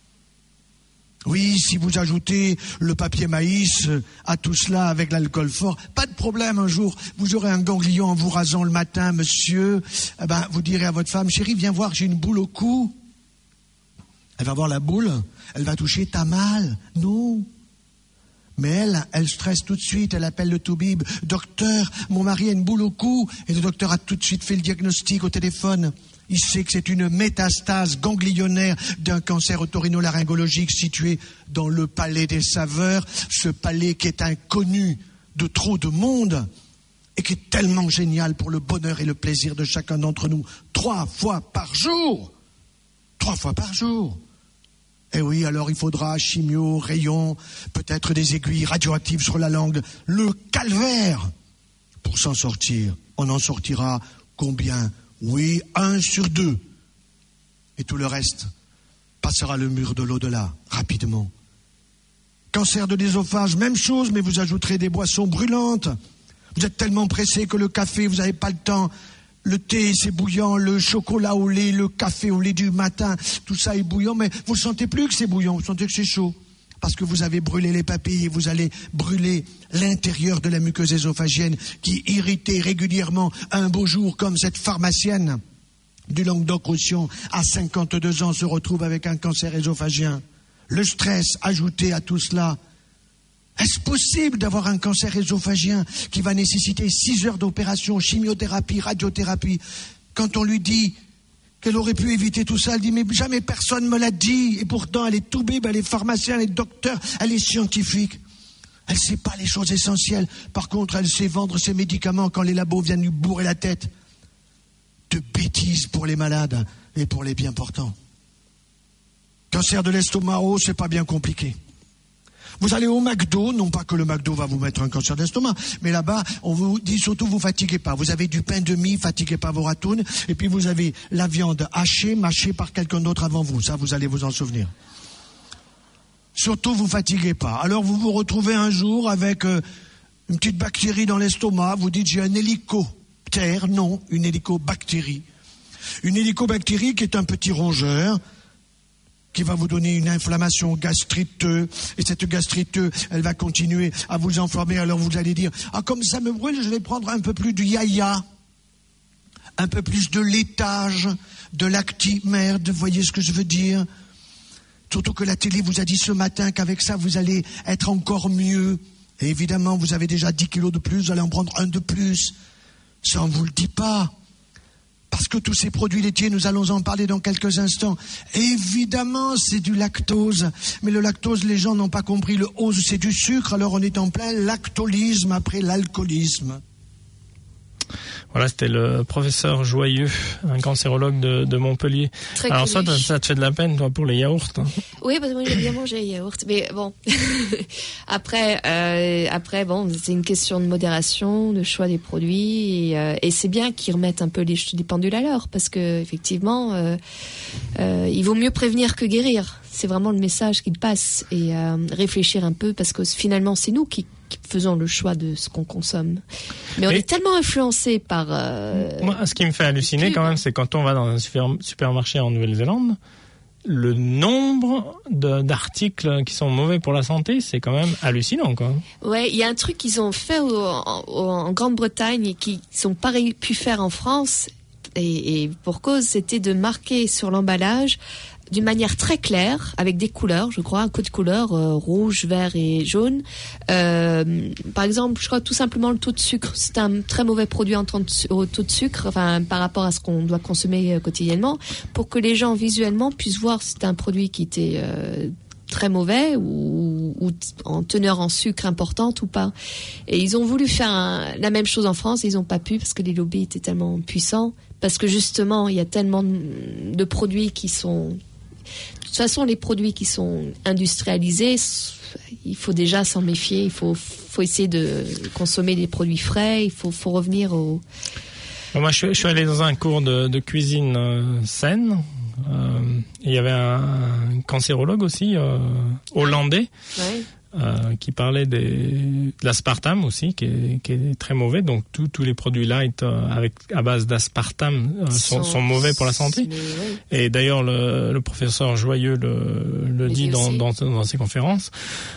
Oui, si vous ajoutez le papier maïs à tout cela avec l'alcool fort, pas de problème, un jour, vous aurez un ganglion en vous rasant le matin, monsieur. Vous direz à votre femme, chérie, viens voir, j'ai une boule au cou. Elle va voir la boule, elle va toucher, t'as mal? Non. Mais elle stresse tout de suite, elle appelle le toubib. Docteur, mon mari a une boule au cou. Et le docteur a tout de suite fait le diagnostic au téléphone. Il sait que c'est une métastase ganglionnaire d'un cancer otorhinolaryngologique situé dans le palais des saveurs. Ce palais qui est inconnu de trop de monde et qui est tellement génial pour le bonheur et le plaisir de chacun d'entre nous. 3 fois par jour. 3 fois par jour. Eh oui, alors il faudra chimio, rayons, peut-être des aiguilles radioactives sur la langue. Le calvaire pour s'en sortir. On en sortira combien? Oui, 1 sur 2. Et tout le reste passera le mur de l'au-delà, rapidement. Cancer de l'œsophage, même chose, mais vous ajouterez des boissons brûlantes. Vous êtes tellement pressé que le café, vous n'avez pas le temps. Le thé, c'est bouillant, le chocolat au lait, le café au lait du matin, tout ça est bouillant, mais vous ne sentez plus que c'est bouillant, vous sentez que c'est chaud. Parce que vous avez brûlé les papilles et vous allez brûler l'intérieur de la muqueuse ésophagienne qui, irritée régulièrement, un beau jour, comme cette pharmacienne du Languedoc-Roussillon, à 52 ans, se retrouve avec un cancer œsophagien. Le stress ajouté à tout cela. Est-ce possible d'avoir un cancer œsophagien qui va nécessiter 6 heures d'opération, chimiothérapie, radiothérapie? Quand on lui dit qu'elle aurait pu éviter tout ça, elle dit mais jamais personne me l'a dit. Et pourtant elle est toubib, elle est pharmacien, elle est docteur, elle est scientifique. Elle ne sait pas les choses essentielles. Par contre, elle sait vendre ses médicaments quand les labos viennent lui bourrer la tête. De bêtises pour les malades et pour les bien portants. Cancer de l'estomac, c'est pas bien compliqué. Vous allez au McDo, non pas que le McDo va vous mettre un cancer d'estomac, mais là-bas, on vous dit surtout, vous fatiguez pas. Vous avez du pain de mie, fatiguez pas vos ratounes, et puis vous avez la viande hachée, mâchée par quelqu'un d'autre avant vous. Ça, vous allez vous en souvenir. Surtout, vous fatiguez pas. Alors, vous vous retrouvez un jour avec une petite bactérie dans l'estomac. Vous dites, j'ai un hélicoptère. Non, une hélicobactérie. Une hélicobactérie qui est un petit rongeur qui va vous donner une inflammation gastriteuse, et cette gastriteuse, elle va continuer à vous enflammer, alors vous allez dire, ah comme ça me brûle, je vais prendre un peu plus de yaya, un peu plus de laitage, de lactimerde, vous voyez ce que je veux dire? Surtout que la télé vous a dit ce matin qu'avec ça, vous allez être encore mieux, et évidemment, vous avez déjà 10 kilos de plus, vous allez en prendre 1 de plus, ça on vous le dit pas. Parce que tous ces produits laitiers, nous allons en parler dans quelques instants. Évidemment, c'est du lactose. Mais le lactose, les gens n'ont pas compris. Le ose, c'est du sucre. Alors on est en plein lactolisme après l'alcoolisme. Voilà, c'était le professeur Joyeux, un cancérologue de Montpellier. Très alors connu. ça te fait de la peine, toi, pour les yaourts, hein? Oui, parce que moi, j'aime bien manger les yaourts. Mais bon, après, bon, c'est une question de modération, de choix des produits. Et c'est bien qu'ils remettent un peu les pendules à l'heure. Parce que effectivement, il vaut mieux prévenir que guérir. C'est vraiment le message qu'ils passent. Et réfléchir un peu, parce que finalement, c'est nous qui faisons le choix de ce qu'on consomme. Mais on est tellement influencé par... Moi, ce qui me fait halluciner quand même, c'est quand on va dans un supermarché en Nouvelle-Zélande, le nombre d'articles qui sont mauvais pour la santé, c'est quand même hallucinant, quoi. Ouais, il y a un truc qu'ils ont fait en Grande-Bretagne et qu'ils n'ont pas pu faire en France, et pour cause, c'était de marquer sur l'emballage d'une manière très claire, avec des couleurs, je crois, un code couleur, rouge, vert et jaune. Par exemple, je crois tout simplement le taux de sucre. C'est un très mauvais produit en taux de sucre, enfin, par rapport à ce qu'on doit consommer quotidiennement, pour que les gens visuellement puissent voir si c'est un produit qui était très mauvais ou en teneur en sucre importante ou pas. Et ils ont voulu faire la même chose en France, et ils n'ont pas pu parce que les lobbies étaient tellement puissants, parce que justement, il y a tellement de produits qui sont... De toute façon, les produits qui sont industrialisés, il faut déjà s'en méfier. Il faut essayer de consommer des produits frais. Il faut revenir au... Moi, je suis allé dans un cours de cuisine saine. Il y avait un cancérologue aussi, hollandais. Ouais. qui parlait de l'aspartame aussi, qui est très mauvais. Donc tous les produits light à base d'aspartame sont mauvais pour la santé. Oui. Et d'ailleurs, le professeur Joyeux le dit dans ses conférences.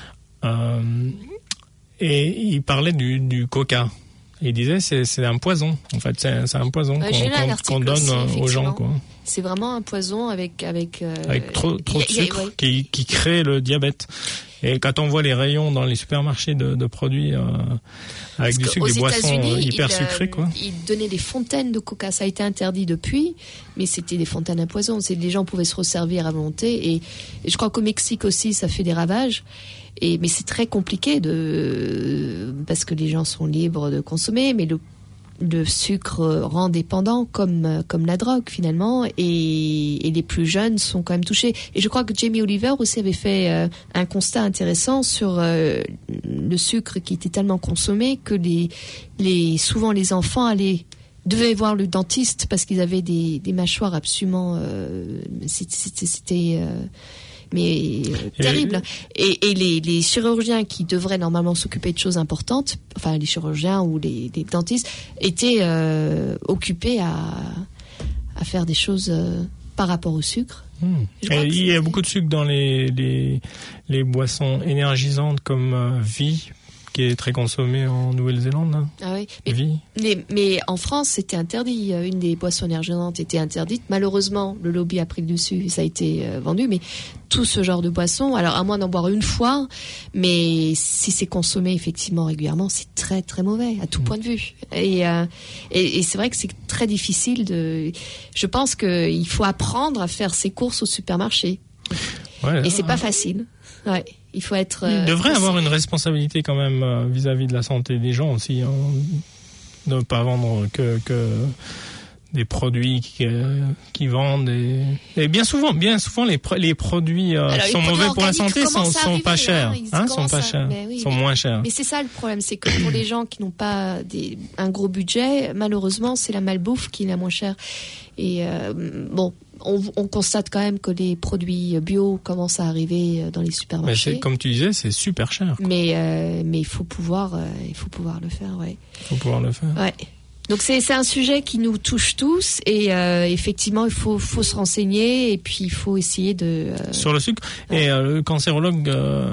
Et il parlait du coca. Et il disait c'est un poison. En fait, c'est un poison qu'on donne aussi, aux gens, quoi. C'est vraiment un poison avec trop de sucre qui crée le diabète. Et quand on voit les rayons dans les supermarchés de produits avec du sucre, des boissons hyper sucrées, quoi. Ils donnaient des fontaines de coca. Ça a été interdit depuis, mais c'était des fontaines à poison. Les gens pouvaient se resservir à volonté. Et je crois qu'au Mexique aussi, ça fait des ravages. Mais c'est très compliqué parce que les gens sont libres de consommer, mais le sucre rend dépendant comme la drogue finalement, et les plus jeunes sont quand même touchés. Et je crois que Jamie Oliver aussi avait fait un constat intéressant sur le sucre qui était tellement consommé que souvent les enfants devaient voir le dentiste parce qu'ils avaient des mâchoires absolument terrible. Et les chirurgiens qui devraient normalement s'occuper de choses importantes, enfin les chirurgiens ou les dentistes, étaient occupés à faire des choses par rapport au sucre. Il y a beaucoup de sucre dans les boissons énergisantes comme Vie, qui est très consommée en Nouvelle-Zélande. Hein. Ah oui. Mais en France, c'était interdit. Une des boissons énergisantes était interdite. Malheureusement, le lobby a pris le dessus et ça a été vendu. Mais tout ce genre de boissons, alors à moins d'en boire une fois, mais si c'est consommé effectivement régulièrement, c'est très très mauvais à tout point de vue. Et c'est vrai que c'est très difficile je pense qu'il faut apprendre à faire ses courses au supermarché. Ouais, et c'est pas facile. Ouais. Il faut être. Il devrait avoir une responsabilité quand même vis-à-vis de la santé des gens aussi. Hein. Ne pas vendre que des produits qui vendent. Et bien souvent, les produits sont mauvais pour la santé, sont pas chers. Sont pas chers. Sont moins chers. Mais c'est ça le problème, c'est que pour les gens qui n'ont pas un gros budget, malheureusement, c'est la malbouffe qui est la moins chère. Et on constate quand même que les produits bio commencent à arriver dans les supermarchés. Mais comme tu disais, c'est super cher, quoi. Mais il faut pouvoir le faire, ouais. Il faut pouvoir le faire. Ouais. Donc c'est un sujet qui nous touche tous et effectivement il faut se renseigner et puis il faut essayer de sur le sucre. Ouais. Et le cancérologue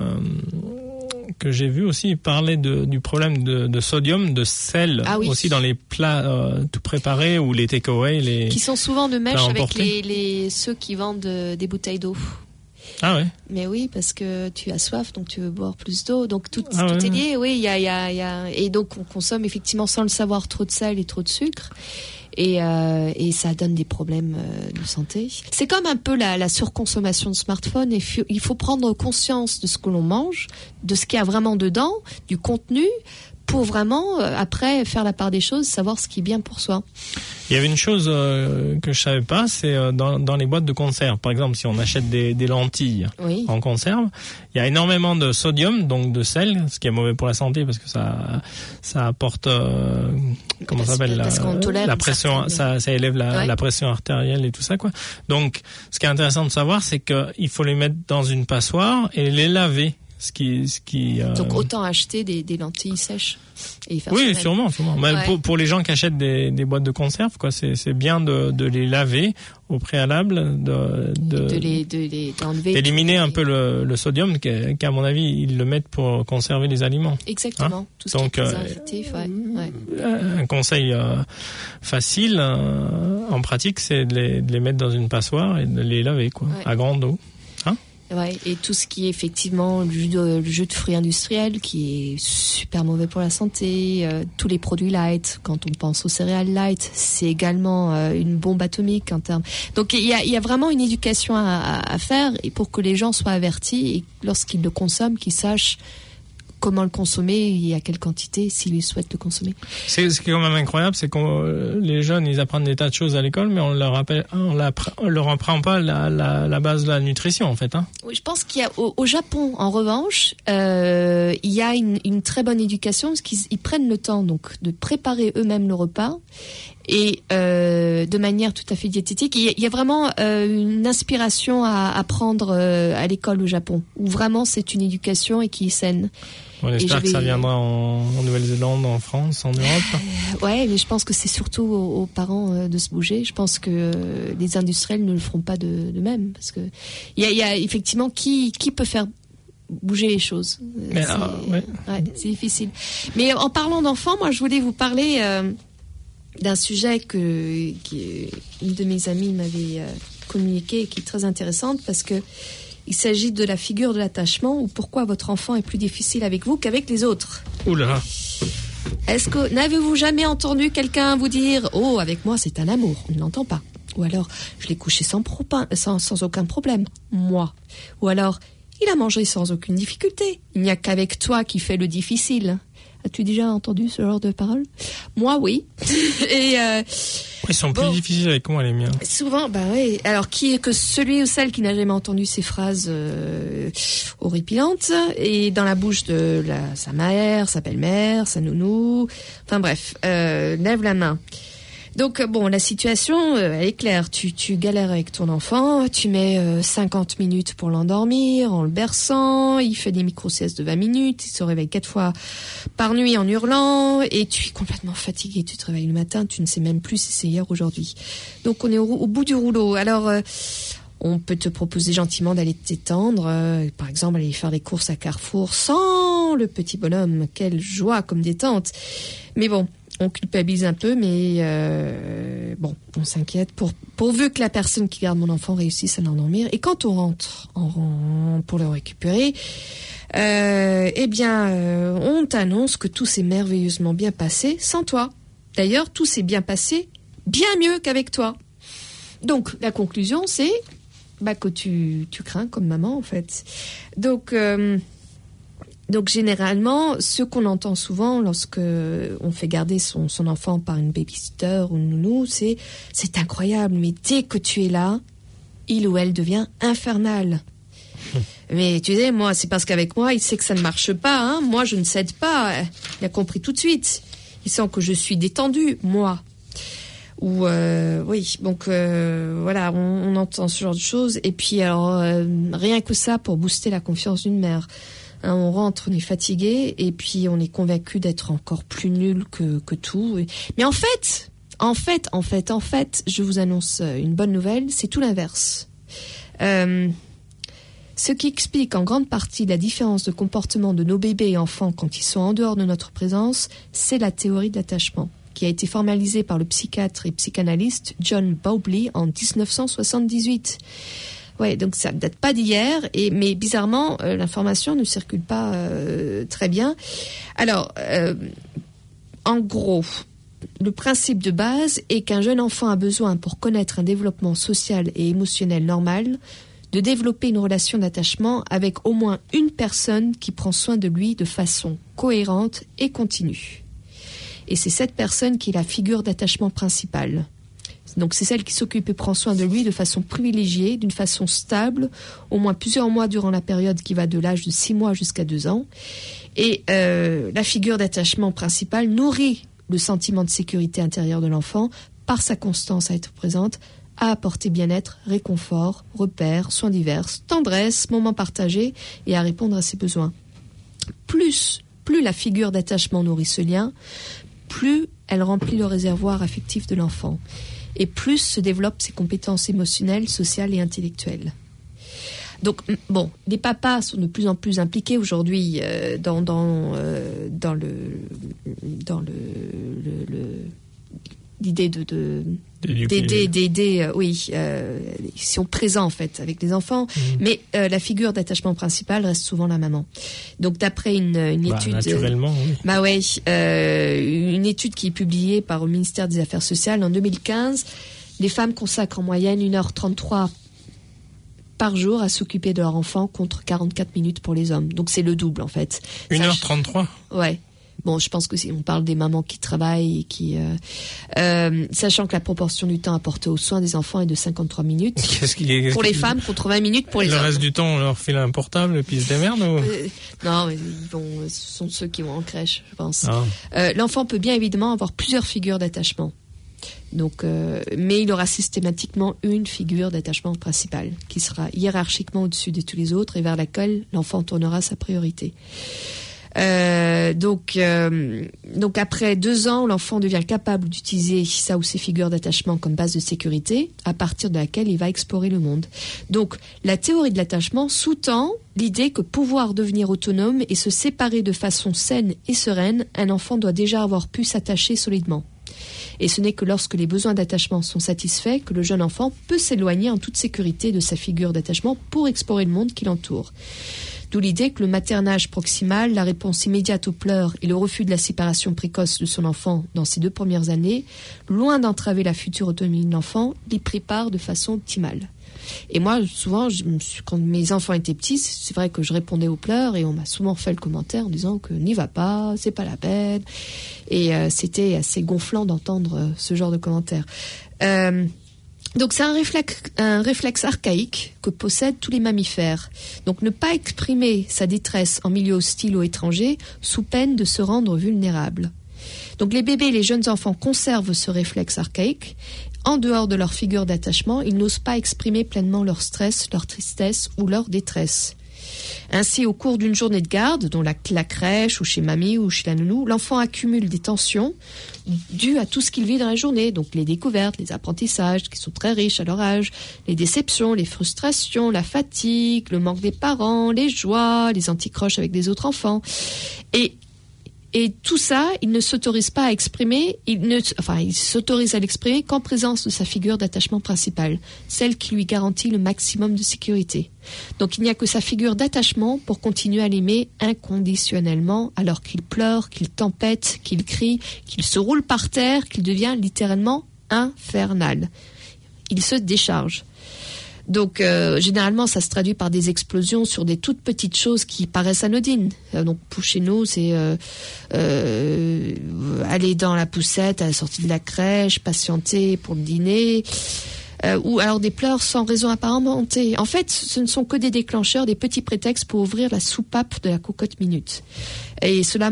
que j'ai vu aussi parlait du problème de sodium, de sel aussi dans les plats tout préparés ou les take-away, qui sont souvent de mèche avec ceux qui vendent des bouteilles d'eau. Ah ouais. Mais oui, parce que tu as soif, donc tu veux boire plus d'eau, donc tout est lié. Oui, il y a et donc on consomme effectivement sans le savoir trop de sel et trop de sucre. Et ça donne des problèmes de santé. C'est comme un peu la surconsommation de smartphones. Et il faut prendre conscience de ce que l'on mange, de ce qu'il y a vraiment dedans, du contenu, pour vraiment, après, faire la part des choses, savoir ce qui est bien pour soi. Il y avait une chose que je savais pas, c'est dans les boîtes de conserve. Par exemple, si on achète des lentilles en conserve, il y a énormément de sodium, donc de sel, ce qui est mauvais pour la santé parce que ça apporte comment ça s'appelle la pression, ça élève la pression artérielle et tout ça, quoi. Donc, ce qui est intéressant de savoir, c'est qu'il faut les mettre dans une passoire et les laver. Donc autant acheter des lentilles sèches et faire sûrement. Mais pour les gens qui achètent des boîtes de conserve, quoi, c'est bien de les laver au préalable, d'éliminer un peu le sodium qu'à mon avis ils le mettent pour conserver les aliments. Exactement. Tout ce qui est préservatif. Un conseil facile en pratique, c'est de les mettre dans une passoire et de les laver, quoi, à grande eau. Ouais, et tout ce qui est effectivement le jus de fruits industriels qui est super mauvais pour la santé, tous les produits light, quand on pense aux céréales light, c'est également une bombe atomique en termes. Donc il y a vraiment une éducation à faire et pour que les gens soient avertis et lorsqu'ils le consomment, qu'ils sachent comment le consommer et à quelle quantité s'ils souhaitent le consommer. Ce qui est quand même incroyable, c'est que les jeunes, ils apprennent des tas de choses à l'école, mais on leur apprend pas la base de la nutrition, en fait. Hein. Oui, je pense qu'il y a au Japon, en revanche, il y a une très bonne éducation parce qu'ils prennent le temps donc de préparer eux-mêmes le repas. et de manière tout à fait diététique. Il y a vraiment une inspiration à prendre à l'école au Japon, où vraiment c'est une éducation et qui est saine. On espère que ça viendra en Nouvelle-Zélande, en France, en Europe. Ouais, mais je pense que c'est surtout aux parents de se bouger. Je pense que les industriels ne le feront pas de même, parce que il y a effectivement qui peut faire bouger les choses. C'est difficile. Mais en parlant d'enfants, moi je voulais vous parler d'un sujet que une de mes amies m'avait communiqué et qui est très intéressante, parce que il s'agit de la figure de l'attachement, ou pourquoi votre enfant est plus difficile avec vous qu'avec les autres. Oula. N'avez-vous jamais entendu quelqu'un vous dire « Oh, avec moi, c'est un amour », on ne l'entend pas. Ou alors « Je l'ai couché sans aucun problème, moi ». Ou alors « Il a mangé sans aucune difficulté, il n'y a qu'avec toi qui fait le difficile ». As-tu déjà entendu ce genre de paroles ? Moi, oui. Et ils sont plus difficiles avec moi, les miens. Souvent, oui. Alors, qui est que celui ou celle qui n'a jamais entendu ces phrases horripilantes, et dans la bouche de sa mère, sa belle-mère, sa nounou, enfin bref, lève la main. Donc la situation, elle est claire. Tu galères avec ton enfant, tu mets 50 minutes pour l'endormir en le berçant, il fait des micro-siestes de 20 minutes, il se réveille 4 fois par nuit en hurlant, et tu es complètement fatigué, tu te réveilles le matin, tu ne sais même plus si c'est hier ou aujourd'hui. Donc on est au bout du rouleau. Alors on peut te proposer gentiment d'aller te détendre, par exemple aller faire des courses à Carrefour sans le petit bonhomme. Quelle joie comme détente. Mais bon, on culpabilise un peu, mais on s'inquiète pourvu que la personne qui garde mon enfant réussisse à l'endormir. Et quand on rentre pour le récupérer, on t'annonce que tout s'est merveilleusement bien passé sans toi. D'ailleurs, tout s'est bien passé bien mieux qu'avec toi. Donc, la conclusion, c'est que tu crains comme maman, en fait. Donc généralement, ce qu'on entend souvent lorsque on fait garder son enfant par une babysitter ou une nounou, c'est incroyable, mais dès que tu es là, il ou elle devient infernal. Mais tu sais, moi, c'est parce qu'avec moi, il sait que ça ne marche pas. Hein. Moi, je ne cède pas. Il a compris tout de suite. Il sent que je suis détendue, moi. Ou voilà, on entend ce genre de choses. Et puis alors, rien que ça pour booster la confiance d'une mère. Hein, on rentre, on est fatigué, et puis on est convaincu d'être encore plus nul que tout. Mais en fait, je vous annonce une bonne nouvelle, c'est tout l'inverse. Ce qui explique en grande partie la différence de comportement de nos bébés et enfants quand ils sont en dehors de notre présence, c'est la théorie de l'attachement, qui a été formalisée par le psychiatre et psychanalyste John Bowlby en 1978. Ouais, donc ça ne date pas d'hier, mais bizarrement, l'information ne circule pas très bien. Alors, en gros, le principe de base est qu'un jeune enfant a besoin, pour connaître un développement social et émotionnel normal, de développer une relation d'attachement avec au moins une personne qui prend soin de lui de façon cohérente et continue. Et c'est cette personne qui est la figure d'attachement principale. Donc c'est celle qui s'occupe et prend soin de lui de façon privilégiée, d'une façon stable, au moins plusieurs mois durant la période qui va de l'âge de 6 mois jusqu'à 2 ans. Et la figure d'attachement principale nourrit le sentiment de sécurité intérieure de l'enfant par sa constance à être présente, à apporter bien-être, réconfort, repères, soins divers, tendresse, moments partagés et à répondre à ses besoins. Plus la figure d'attachement nourrit ce lien, plus elle remplit le réservoir affectif de l'enfant. Et plus se développent ses compétences émotionnelles, sociales et intellectuelles. Donc, les papas sont de plus en plus impliqués aujourd'hui dans l'idée d'aider, ils sont présents en fait avec les enfants, mais la figure d'attachement principale reste souvent la maman. Donc d'après une étude, naturellement, oui. Une étude qui est publiée par le ministère des Affaires sociales en 2015, les femmes consacrent en moyenne 1h33 par jour à s'occuper de leur enfant contre 44 minutes pour les hommes. Donc c'est le double en fait. 1h33 ? Ouais. Bon, je pense que si on parle des mamans qui travaillent et qui, sachant que la proportion du temps apporté aux soins des enfants est de 53 minutes pour les femmes contre 20 minutes pour les hommes. Le reste du temps, on leur file un portable et puis ils se démerdent ou... Non, ce sont ceux qui vont en crèche, je pense. L'enfant peut bien évidemment avoir plusieurs figures d'attachement. Donc, mais il aura systématiquement une figure d'attachement principale qui sera hiérarchiquement au-dessus de tous les autres et vers laquelle l'enfant tournera sa priorité. Donc après 2 ans, l'enfant devient capable d'utiliser sa ou ses figures d'attachement comme base de sécurité, à partir de laquelle il va explorer le monde. Donc, la théorie de l'attachement sous-tend l'idée que pouvoir devenir autonome et se séparer de façon saine et sereine, un enfant doit déjà avoir pu s'attacher solidement. Et ce n'est que lorsque les besoins d'attachement sont satisfaits que le jeune enfant peut s'éloigner en toute sécurité de sa figure d'attachement pour explorer le monde qui l'entoure. D'où l'idée que le maternage proximal, la réponse immédiate aux pleurs et le refus de la séparation précoce de son enfant dans ses 2 premières années, loin d'entraver la future autonomie de l'enfant, l'y prépare de façon optimale. Et moi, souvent, quand mes enfants étaient petits, c'est vrai que je répondais aux pleurs et on m'a souvent fait le commentaire en disant que n'y va pas, c'est pas la peine. Et c'était assez gonflant d'entendre ce genre de commentaires. Donc c'est un réflexe archaïque que possèdent tous les mammifères. Donc ne pas exprimer sa détresse en milieu hostile ou étranger sous peine de se rendre vulnérable. Donc les bébés et les jeunes enfants conservent ce réflexe archaïque. En dehors de leur figure d'attachement, ils n'osent pas exprimer pleinement leur stress, leur tristesse ou leur détresse. Ainsi, au cours d'une journée de garde, dont la crèche ou chez mamie ou chez la nounou, l'enfant accumule des tensions dues à tout ce qu'il vit dans la journée. Donc les découvertes, les apprentissages qui sont très riches à leur âge, les déceptions, les frustrations, la fatigue, le manque des parents, les joies, les anticroches avec les autres enfants. Et tout ça, il ne s'autorise pas à exprimer, il s'autorise à l'exprimer qu'en présence de sa figure d'attachement principale, celle qui lui garantit le maximum de sécurité. Donc il n'y a que sa figure d'attachement pour continuer à l'aimer inconditionnellement, alors qu'il pleure, qu'il tempête, qu'il crie, qu'il se roule par terre, qu'il devient littéralement infernal. Il se décharge. Donc, généralement, ça se traduit par des explosions sur des toutes petites choses qui paraissent anodines. Donc, pour chez nous, c'est aller dans la poussette à la sortie de la crèche, patienter pour le dîner, ou alors des pleurs sans raison apparentée. En fait, ce ne sont que des déclencheurs, des petits prétextes pour ouvrir la soupape de la cocotte minute. Et cela,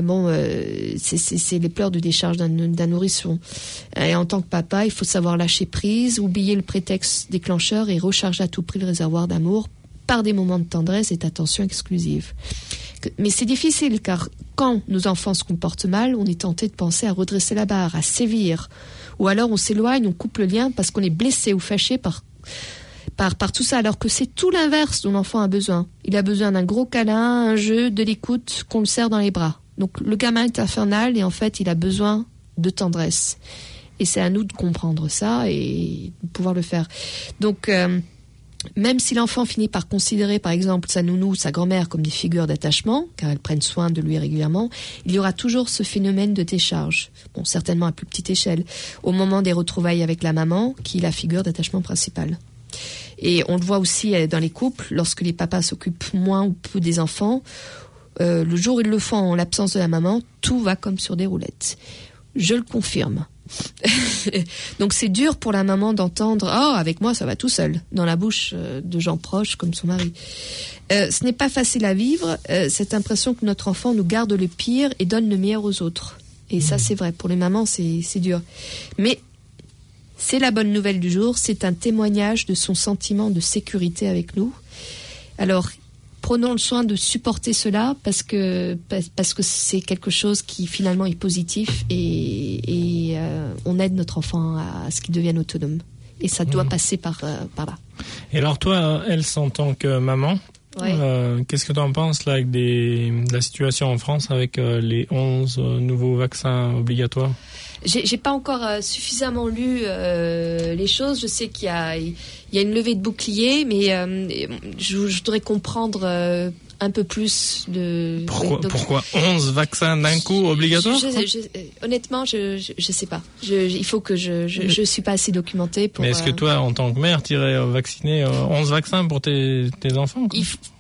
c'est les pleurs de décharge d'un nourrisson. Et en tant que papa, il faut savoir lâcher prise, oublier le prétexte déclencheur et recharger à tout prix le réservoir d'amour par des moments de tendresse et d'attention exclusive. Mais c'est difficile car quand nos enfants se comportent mal, on est tenté de penser à redresser la barre, à sévir. Ou alors on s'éloigne, on coupe le lien parce qu'on est blessé ou fâché par tout ça, alors que c'est tout l'inverse dont l'enfant a besoin. Il a besoin d'un gros câlin, un jeu, de l'écoute, qu'on le serre dans les bras. Donc le gamin est infernal et en fait il a besoin de tendresse. Et c'est à nous de comprendre ça et de pouvoir le faire. Donc même si l'enfant finit par considérer par exemple sa nounou ou sa grand-mère comme des figures d'attachement, car elles prennent soin de lui régulièrement, il y aura toujours ce phénomène de décharge, bon certainement à plus petite échelle, au moment des retrouvailles avec la maman, qui est la figure d'attachement principale. Et on le voit aussi dans les couples, lorsque les papas s'occupent moins ou peu des enfants, le jour où ils le font en l'absence de la maman, tout va comme sur des roulettes. Je le confirme. Donc c'est dur pour la maman d'entendre « Oh, avec moi ça va tout seul » dans la bouche de gens proches comme son mari. Ce n'est pas facile à vivre, cette impression que notre enfant nous garde le pire et donne le meilleur aux autres. Et ça c'est vrai, pour les mamans c'est dur. Mais c'est la bonne nouvelle du jour, c'est un témoignage de son sentiment de sécurité avec nous. Alors, prenons le soin de supporter cela parce que c'est quelque chose qui finalement est positif et on aide notre enfant à ce qu'il devienne autonome. Et ça doit passer par là. Et alors toi, Else, en tant que maman, qu'est-ce que tu en penses là, avec la situation en France avec les 11 nouveaux vaccins obligatoires ? J'ai pas encore suffisamment lu les choses. Je sais qu'il y a une levée de boucliers, mais je voudrais comprendre un peu plus de... Pourquoi 11 vaccins d'un coup obligatoires ? Honnêtement, je sais pas. Il faut que je suis pas assez documentée pour... Mais est-ce que toi, en tant que mère, tu irais vacciner 11 vaccins pour tes enfants ?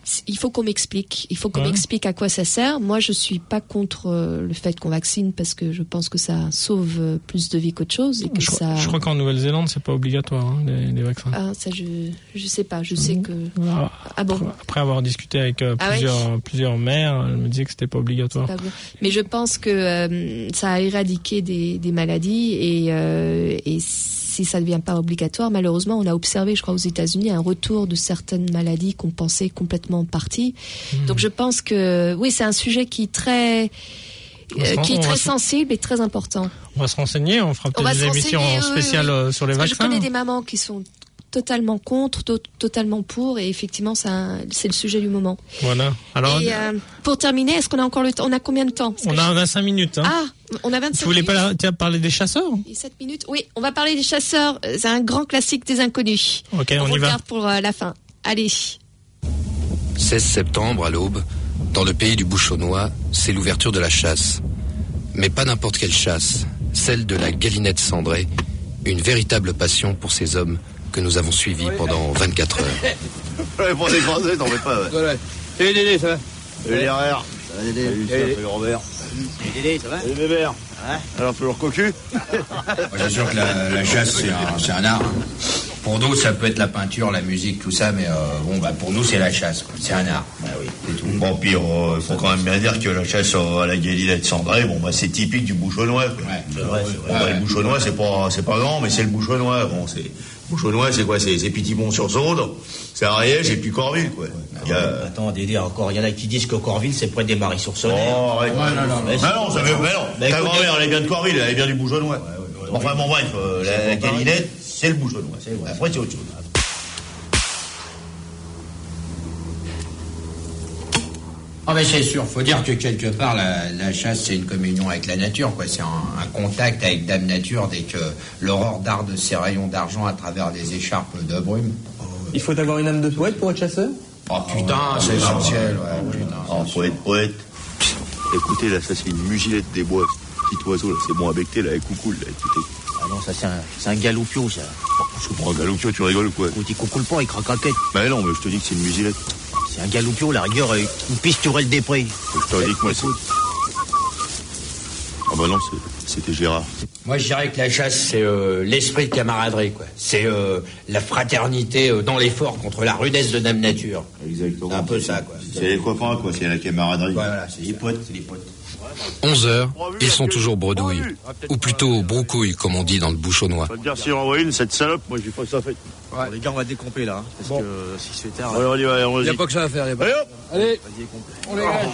il faut qu'on m'explique. Il faut qu'on m'explique à quoi ça sert. Moi, je suis pas contre le fait qu'on vaccine parce que je pense que ça sauve plus de vies qu'autre chose et que je crois qu'en Nouvelle-Zélande, c'est pas obligatoire les vaccins. Ah, ça je sais pas. Je sais que. Ah bon. Après avoir discuté avec plusieurs maires, elle me disait que c'était pas obligatoire. Pas bon. Mais je pense que ça a éradiqué des maladies et si ça ne devient pas obligatoire, malheureusement, on a observé, je crois, aux États-Unis, un retour de certaines maladies qu'on pensait complètement parties. Donc, je pense que, oui, c'est un sujet qui est très sensible et très important. On va se renseigner, on fera peut-être des émissions spéciales sur les vaccins. Je connais des mamans qui sont totalement contre, totalement pour, et effectivement, c'est le sujet du moment. Voilà. Alors, et pour terminer, est-ce qu'on a encore le temps? On a combien de temps? On a 25 minutes. Hein. Ah, on a 25 Tu voulais minutes. parler des chasseurs? 7 minutes. Oui, on va parler des chasseurs. C'est un grand classique des inconnus. Ok, on y va. On regarde pour la fin. Allez. 16 septembre, à l'aube, dans le pays du Bouchonnois, c'est l'ouverture de la chasse. Mais pas n'importe quelle chasse, celle de la galinette cendrée, une véritable passion pour ces hommes que nous avons suivis pendant 24 heures. Ouais, pour décroiser, t'en fais pas, ouais. Voilà. Salut Dédé, ça va? Salut les RR. Salut Dédé. Salut Robert. Salut Dédé, ça va? Salut Bébert. Ouais. Alors, toujours cocu? J'assure que la chasse, c'est un art. Hein. Pour d'autres, ça peut être la peinture, la musique, tout ça, mais pour nous, c'est la chasse. Quoi. C'est un art. Bah oui, c'est tout. Bon, pire, il faut quand même bien dire que la chasse à la galinette cendrée, c'est typique du Bouchonnois. Quoi. Ouais, c'est vrai. Le Bouchonnois, c'est pas grand, mais c'est le Bouchonnois. Bon, Bouchonnois, c'est quoi? C'est Pitibon-sur-Sauldre, c'est Ariège et puis Corville, quoi. Attends, Dédé, encore, il y en a qui disent que Corville, c'est près des Maris-sur-Saône. Oh, ouais. Non, ça veut, non. Bah, Ta grand-mère, elle est bien de Corville, elle est bien du Bouchonnois. Enfin, bon, bref, la galinette, c'est le Bouchonnois. Après, c'est autre chose. Ah ben c'est sûr, faut dire que quelque part la chasse c'est une communion avec la nature, quoi. C'est un contact avec Dame Nature dès que l'aurore darde ses rayons d'argent à travers les écharpes de brume. Il faut avoir une âme de poète pour être chasseur? Oh putain, c'est essentiel, ouais. Putain, poète. Écoutez, là, ça c'est une mugilette des bois. Petit oiseau, là, c'est bon à becter, là, avec coucoule, là, écoutez. Ah non, ça c'est un galoupio, ça. Je comprends, un galoupio, tu rigoles ou quoi? Quand il coucoule pas, il craquette. Bah non, mais je te dis que c'est une mugilette. C'est un galoupio, la rigueur, une pisturelle des prés. Je te dis que moi, c'est... Ah bah non, c'était Gérard. Moi, je dirais que la chasse, c'est l'esprit de camaraderie, quoi. C'est la fraternité dans l'effort contre la rudesse de Dame Nature. Exactement. C'est un peu ça, quoi. C'est les copains, quoi. C'est la camaraderie. Voilà, c'est les potes. 11h, ils sont toujours bredouilles. Ou plutôt broucouilles, comme on dit dans le Bouchonnois. Je vais te dire, si on envoie une, cette salope, moi, j'ai pas ça fait. Ouais. Les gars, on va décomper, là, hein, parce que si c'est tard... Ouais, on y va, il n'y a pas que ça à faire, Allez, hop. Allez, on les gars.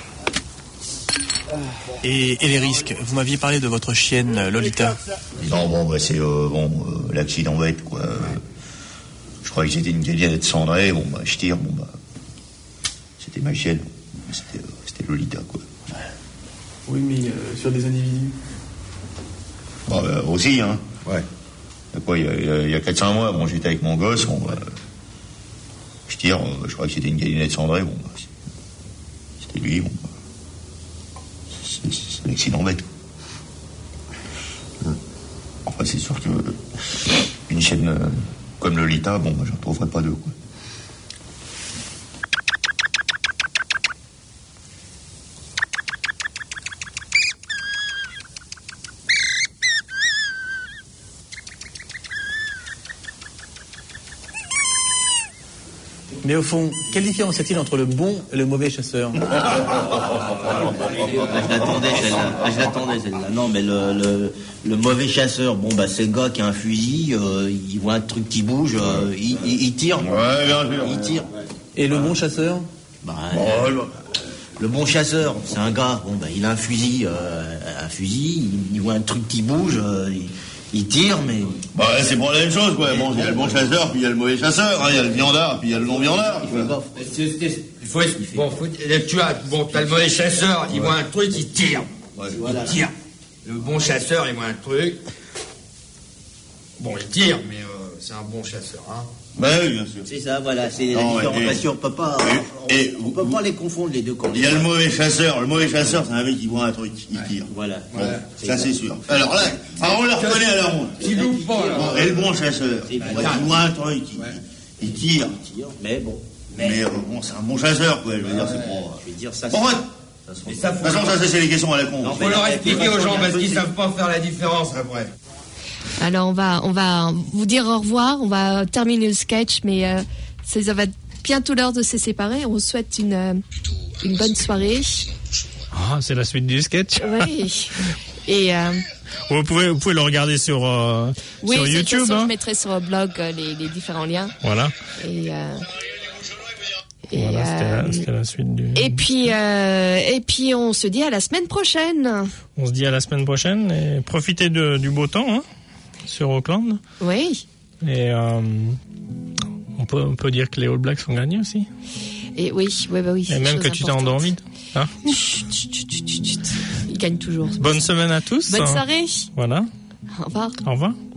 Et les risques? Vous m'aviez parlé de votre chienne Lolita. Non, c'est l'accident bête, quoi. Je croyais que c'était une galinette cendrée. Je tire. C'était ma chienne. C'était Lolita, quoi. Oui, mais sur des individus. Aussi, hein. Ouais. Il y a 4-5 mois, j'étais avec mon gosse. Je tire. Je croyais que c'était une galinette cendrée. C'était lui. C'est un accident bête. Enfin, c'est sûr que une chaîne comme Lolita, j'en trouverais pas deux, quoi. Mais au fond, quelle différence y a-t-il entre le bon et le mauvais chasseur? Je l'attendais celle-là. Non, mais le mauvais chasseur, c'est le gars qui a un fusil, il voit un truc qui bouge, il tire. Ouais, bien sûr. Il tire. Et le bon chasseur? Le bon chasseur, c'est un gars, il a un fusil, il voit un truc qui bouge, il tire, mais... c'est pour la même chose, quoi. Il y a le bon chasseur, puis il y a le mauvais chasseur, hein. Il y a le viandard, puis il y a le non-viandard. T'as le mauvais chasseur, il voit un truc, il tire. Il tire. Le bon chasseur, il voit un truc. Il tire, mais c'est un bon chasseur, hein. Oui, bien sûr. C'est ça, voilà, c'est la différenciation. On peut pas les confondre, les deux. Il y a le mauvais chasseur. Le mauvais chasseur, c'est un mec qui voit un truc, il tire. Voilà. Ça, c'est sûr. Alors là, on le reconnaît à la ronde. Il loupe pas, là. Et le bon chasseur, il voit un truc, il tire. Mais bon. Mais bon, c'est un bon chasseur, quoi. Je veux dire, c'est pas. Je vais dire ça. Bon, ouais. De toute façon, ça, c'est les questions à la con. Faut leur expliquer aux gens parce qu'ils savent pas faire la différence après. Alors on va vous dire au revoir, on va terminer le sketch, mais ça va être bientôt l'heure de se séparer. On vous souhaite une bonne soirée. Ah, c'est la suite du sketch. Oui. Et vous pouvez le regarder sur sur YouTube. Je mettrai sur le blog les différents liens. Voilà. Voilà, c'était la suite du. Et puis on se dit à la semaine prochaine. On se dit à la semaine prochaine et profitez du beau temps hein, sur Auckland. Oui. Et on peut dire que les All Blacks ont gagné aussi. Et oui. Et même que tu t'es endormi. Hein? Chut. Ils gagnent toujours. Bonne semaine à tous. Bonne soirée. Voilà. Au revoir. Au revoir.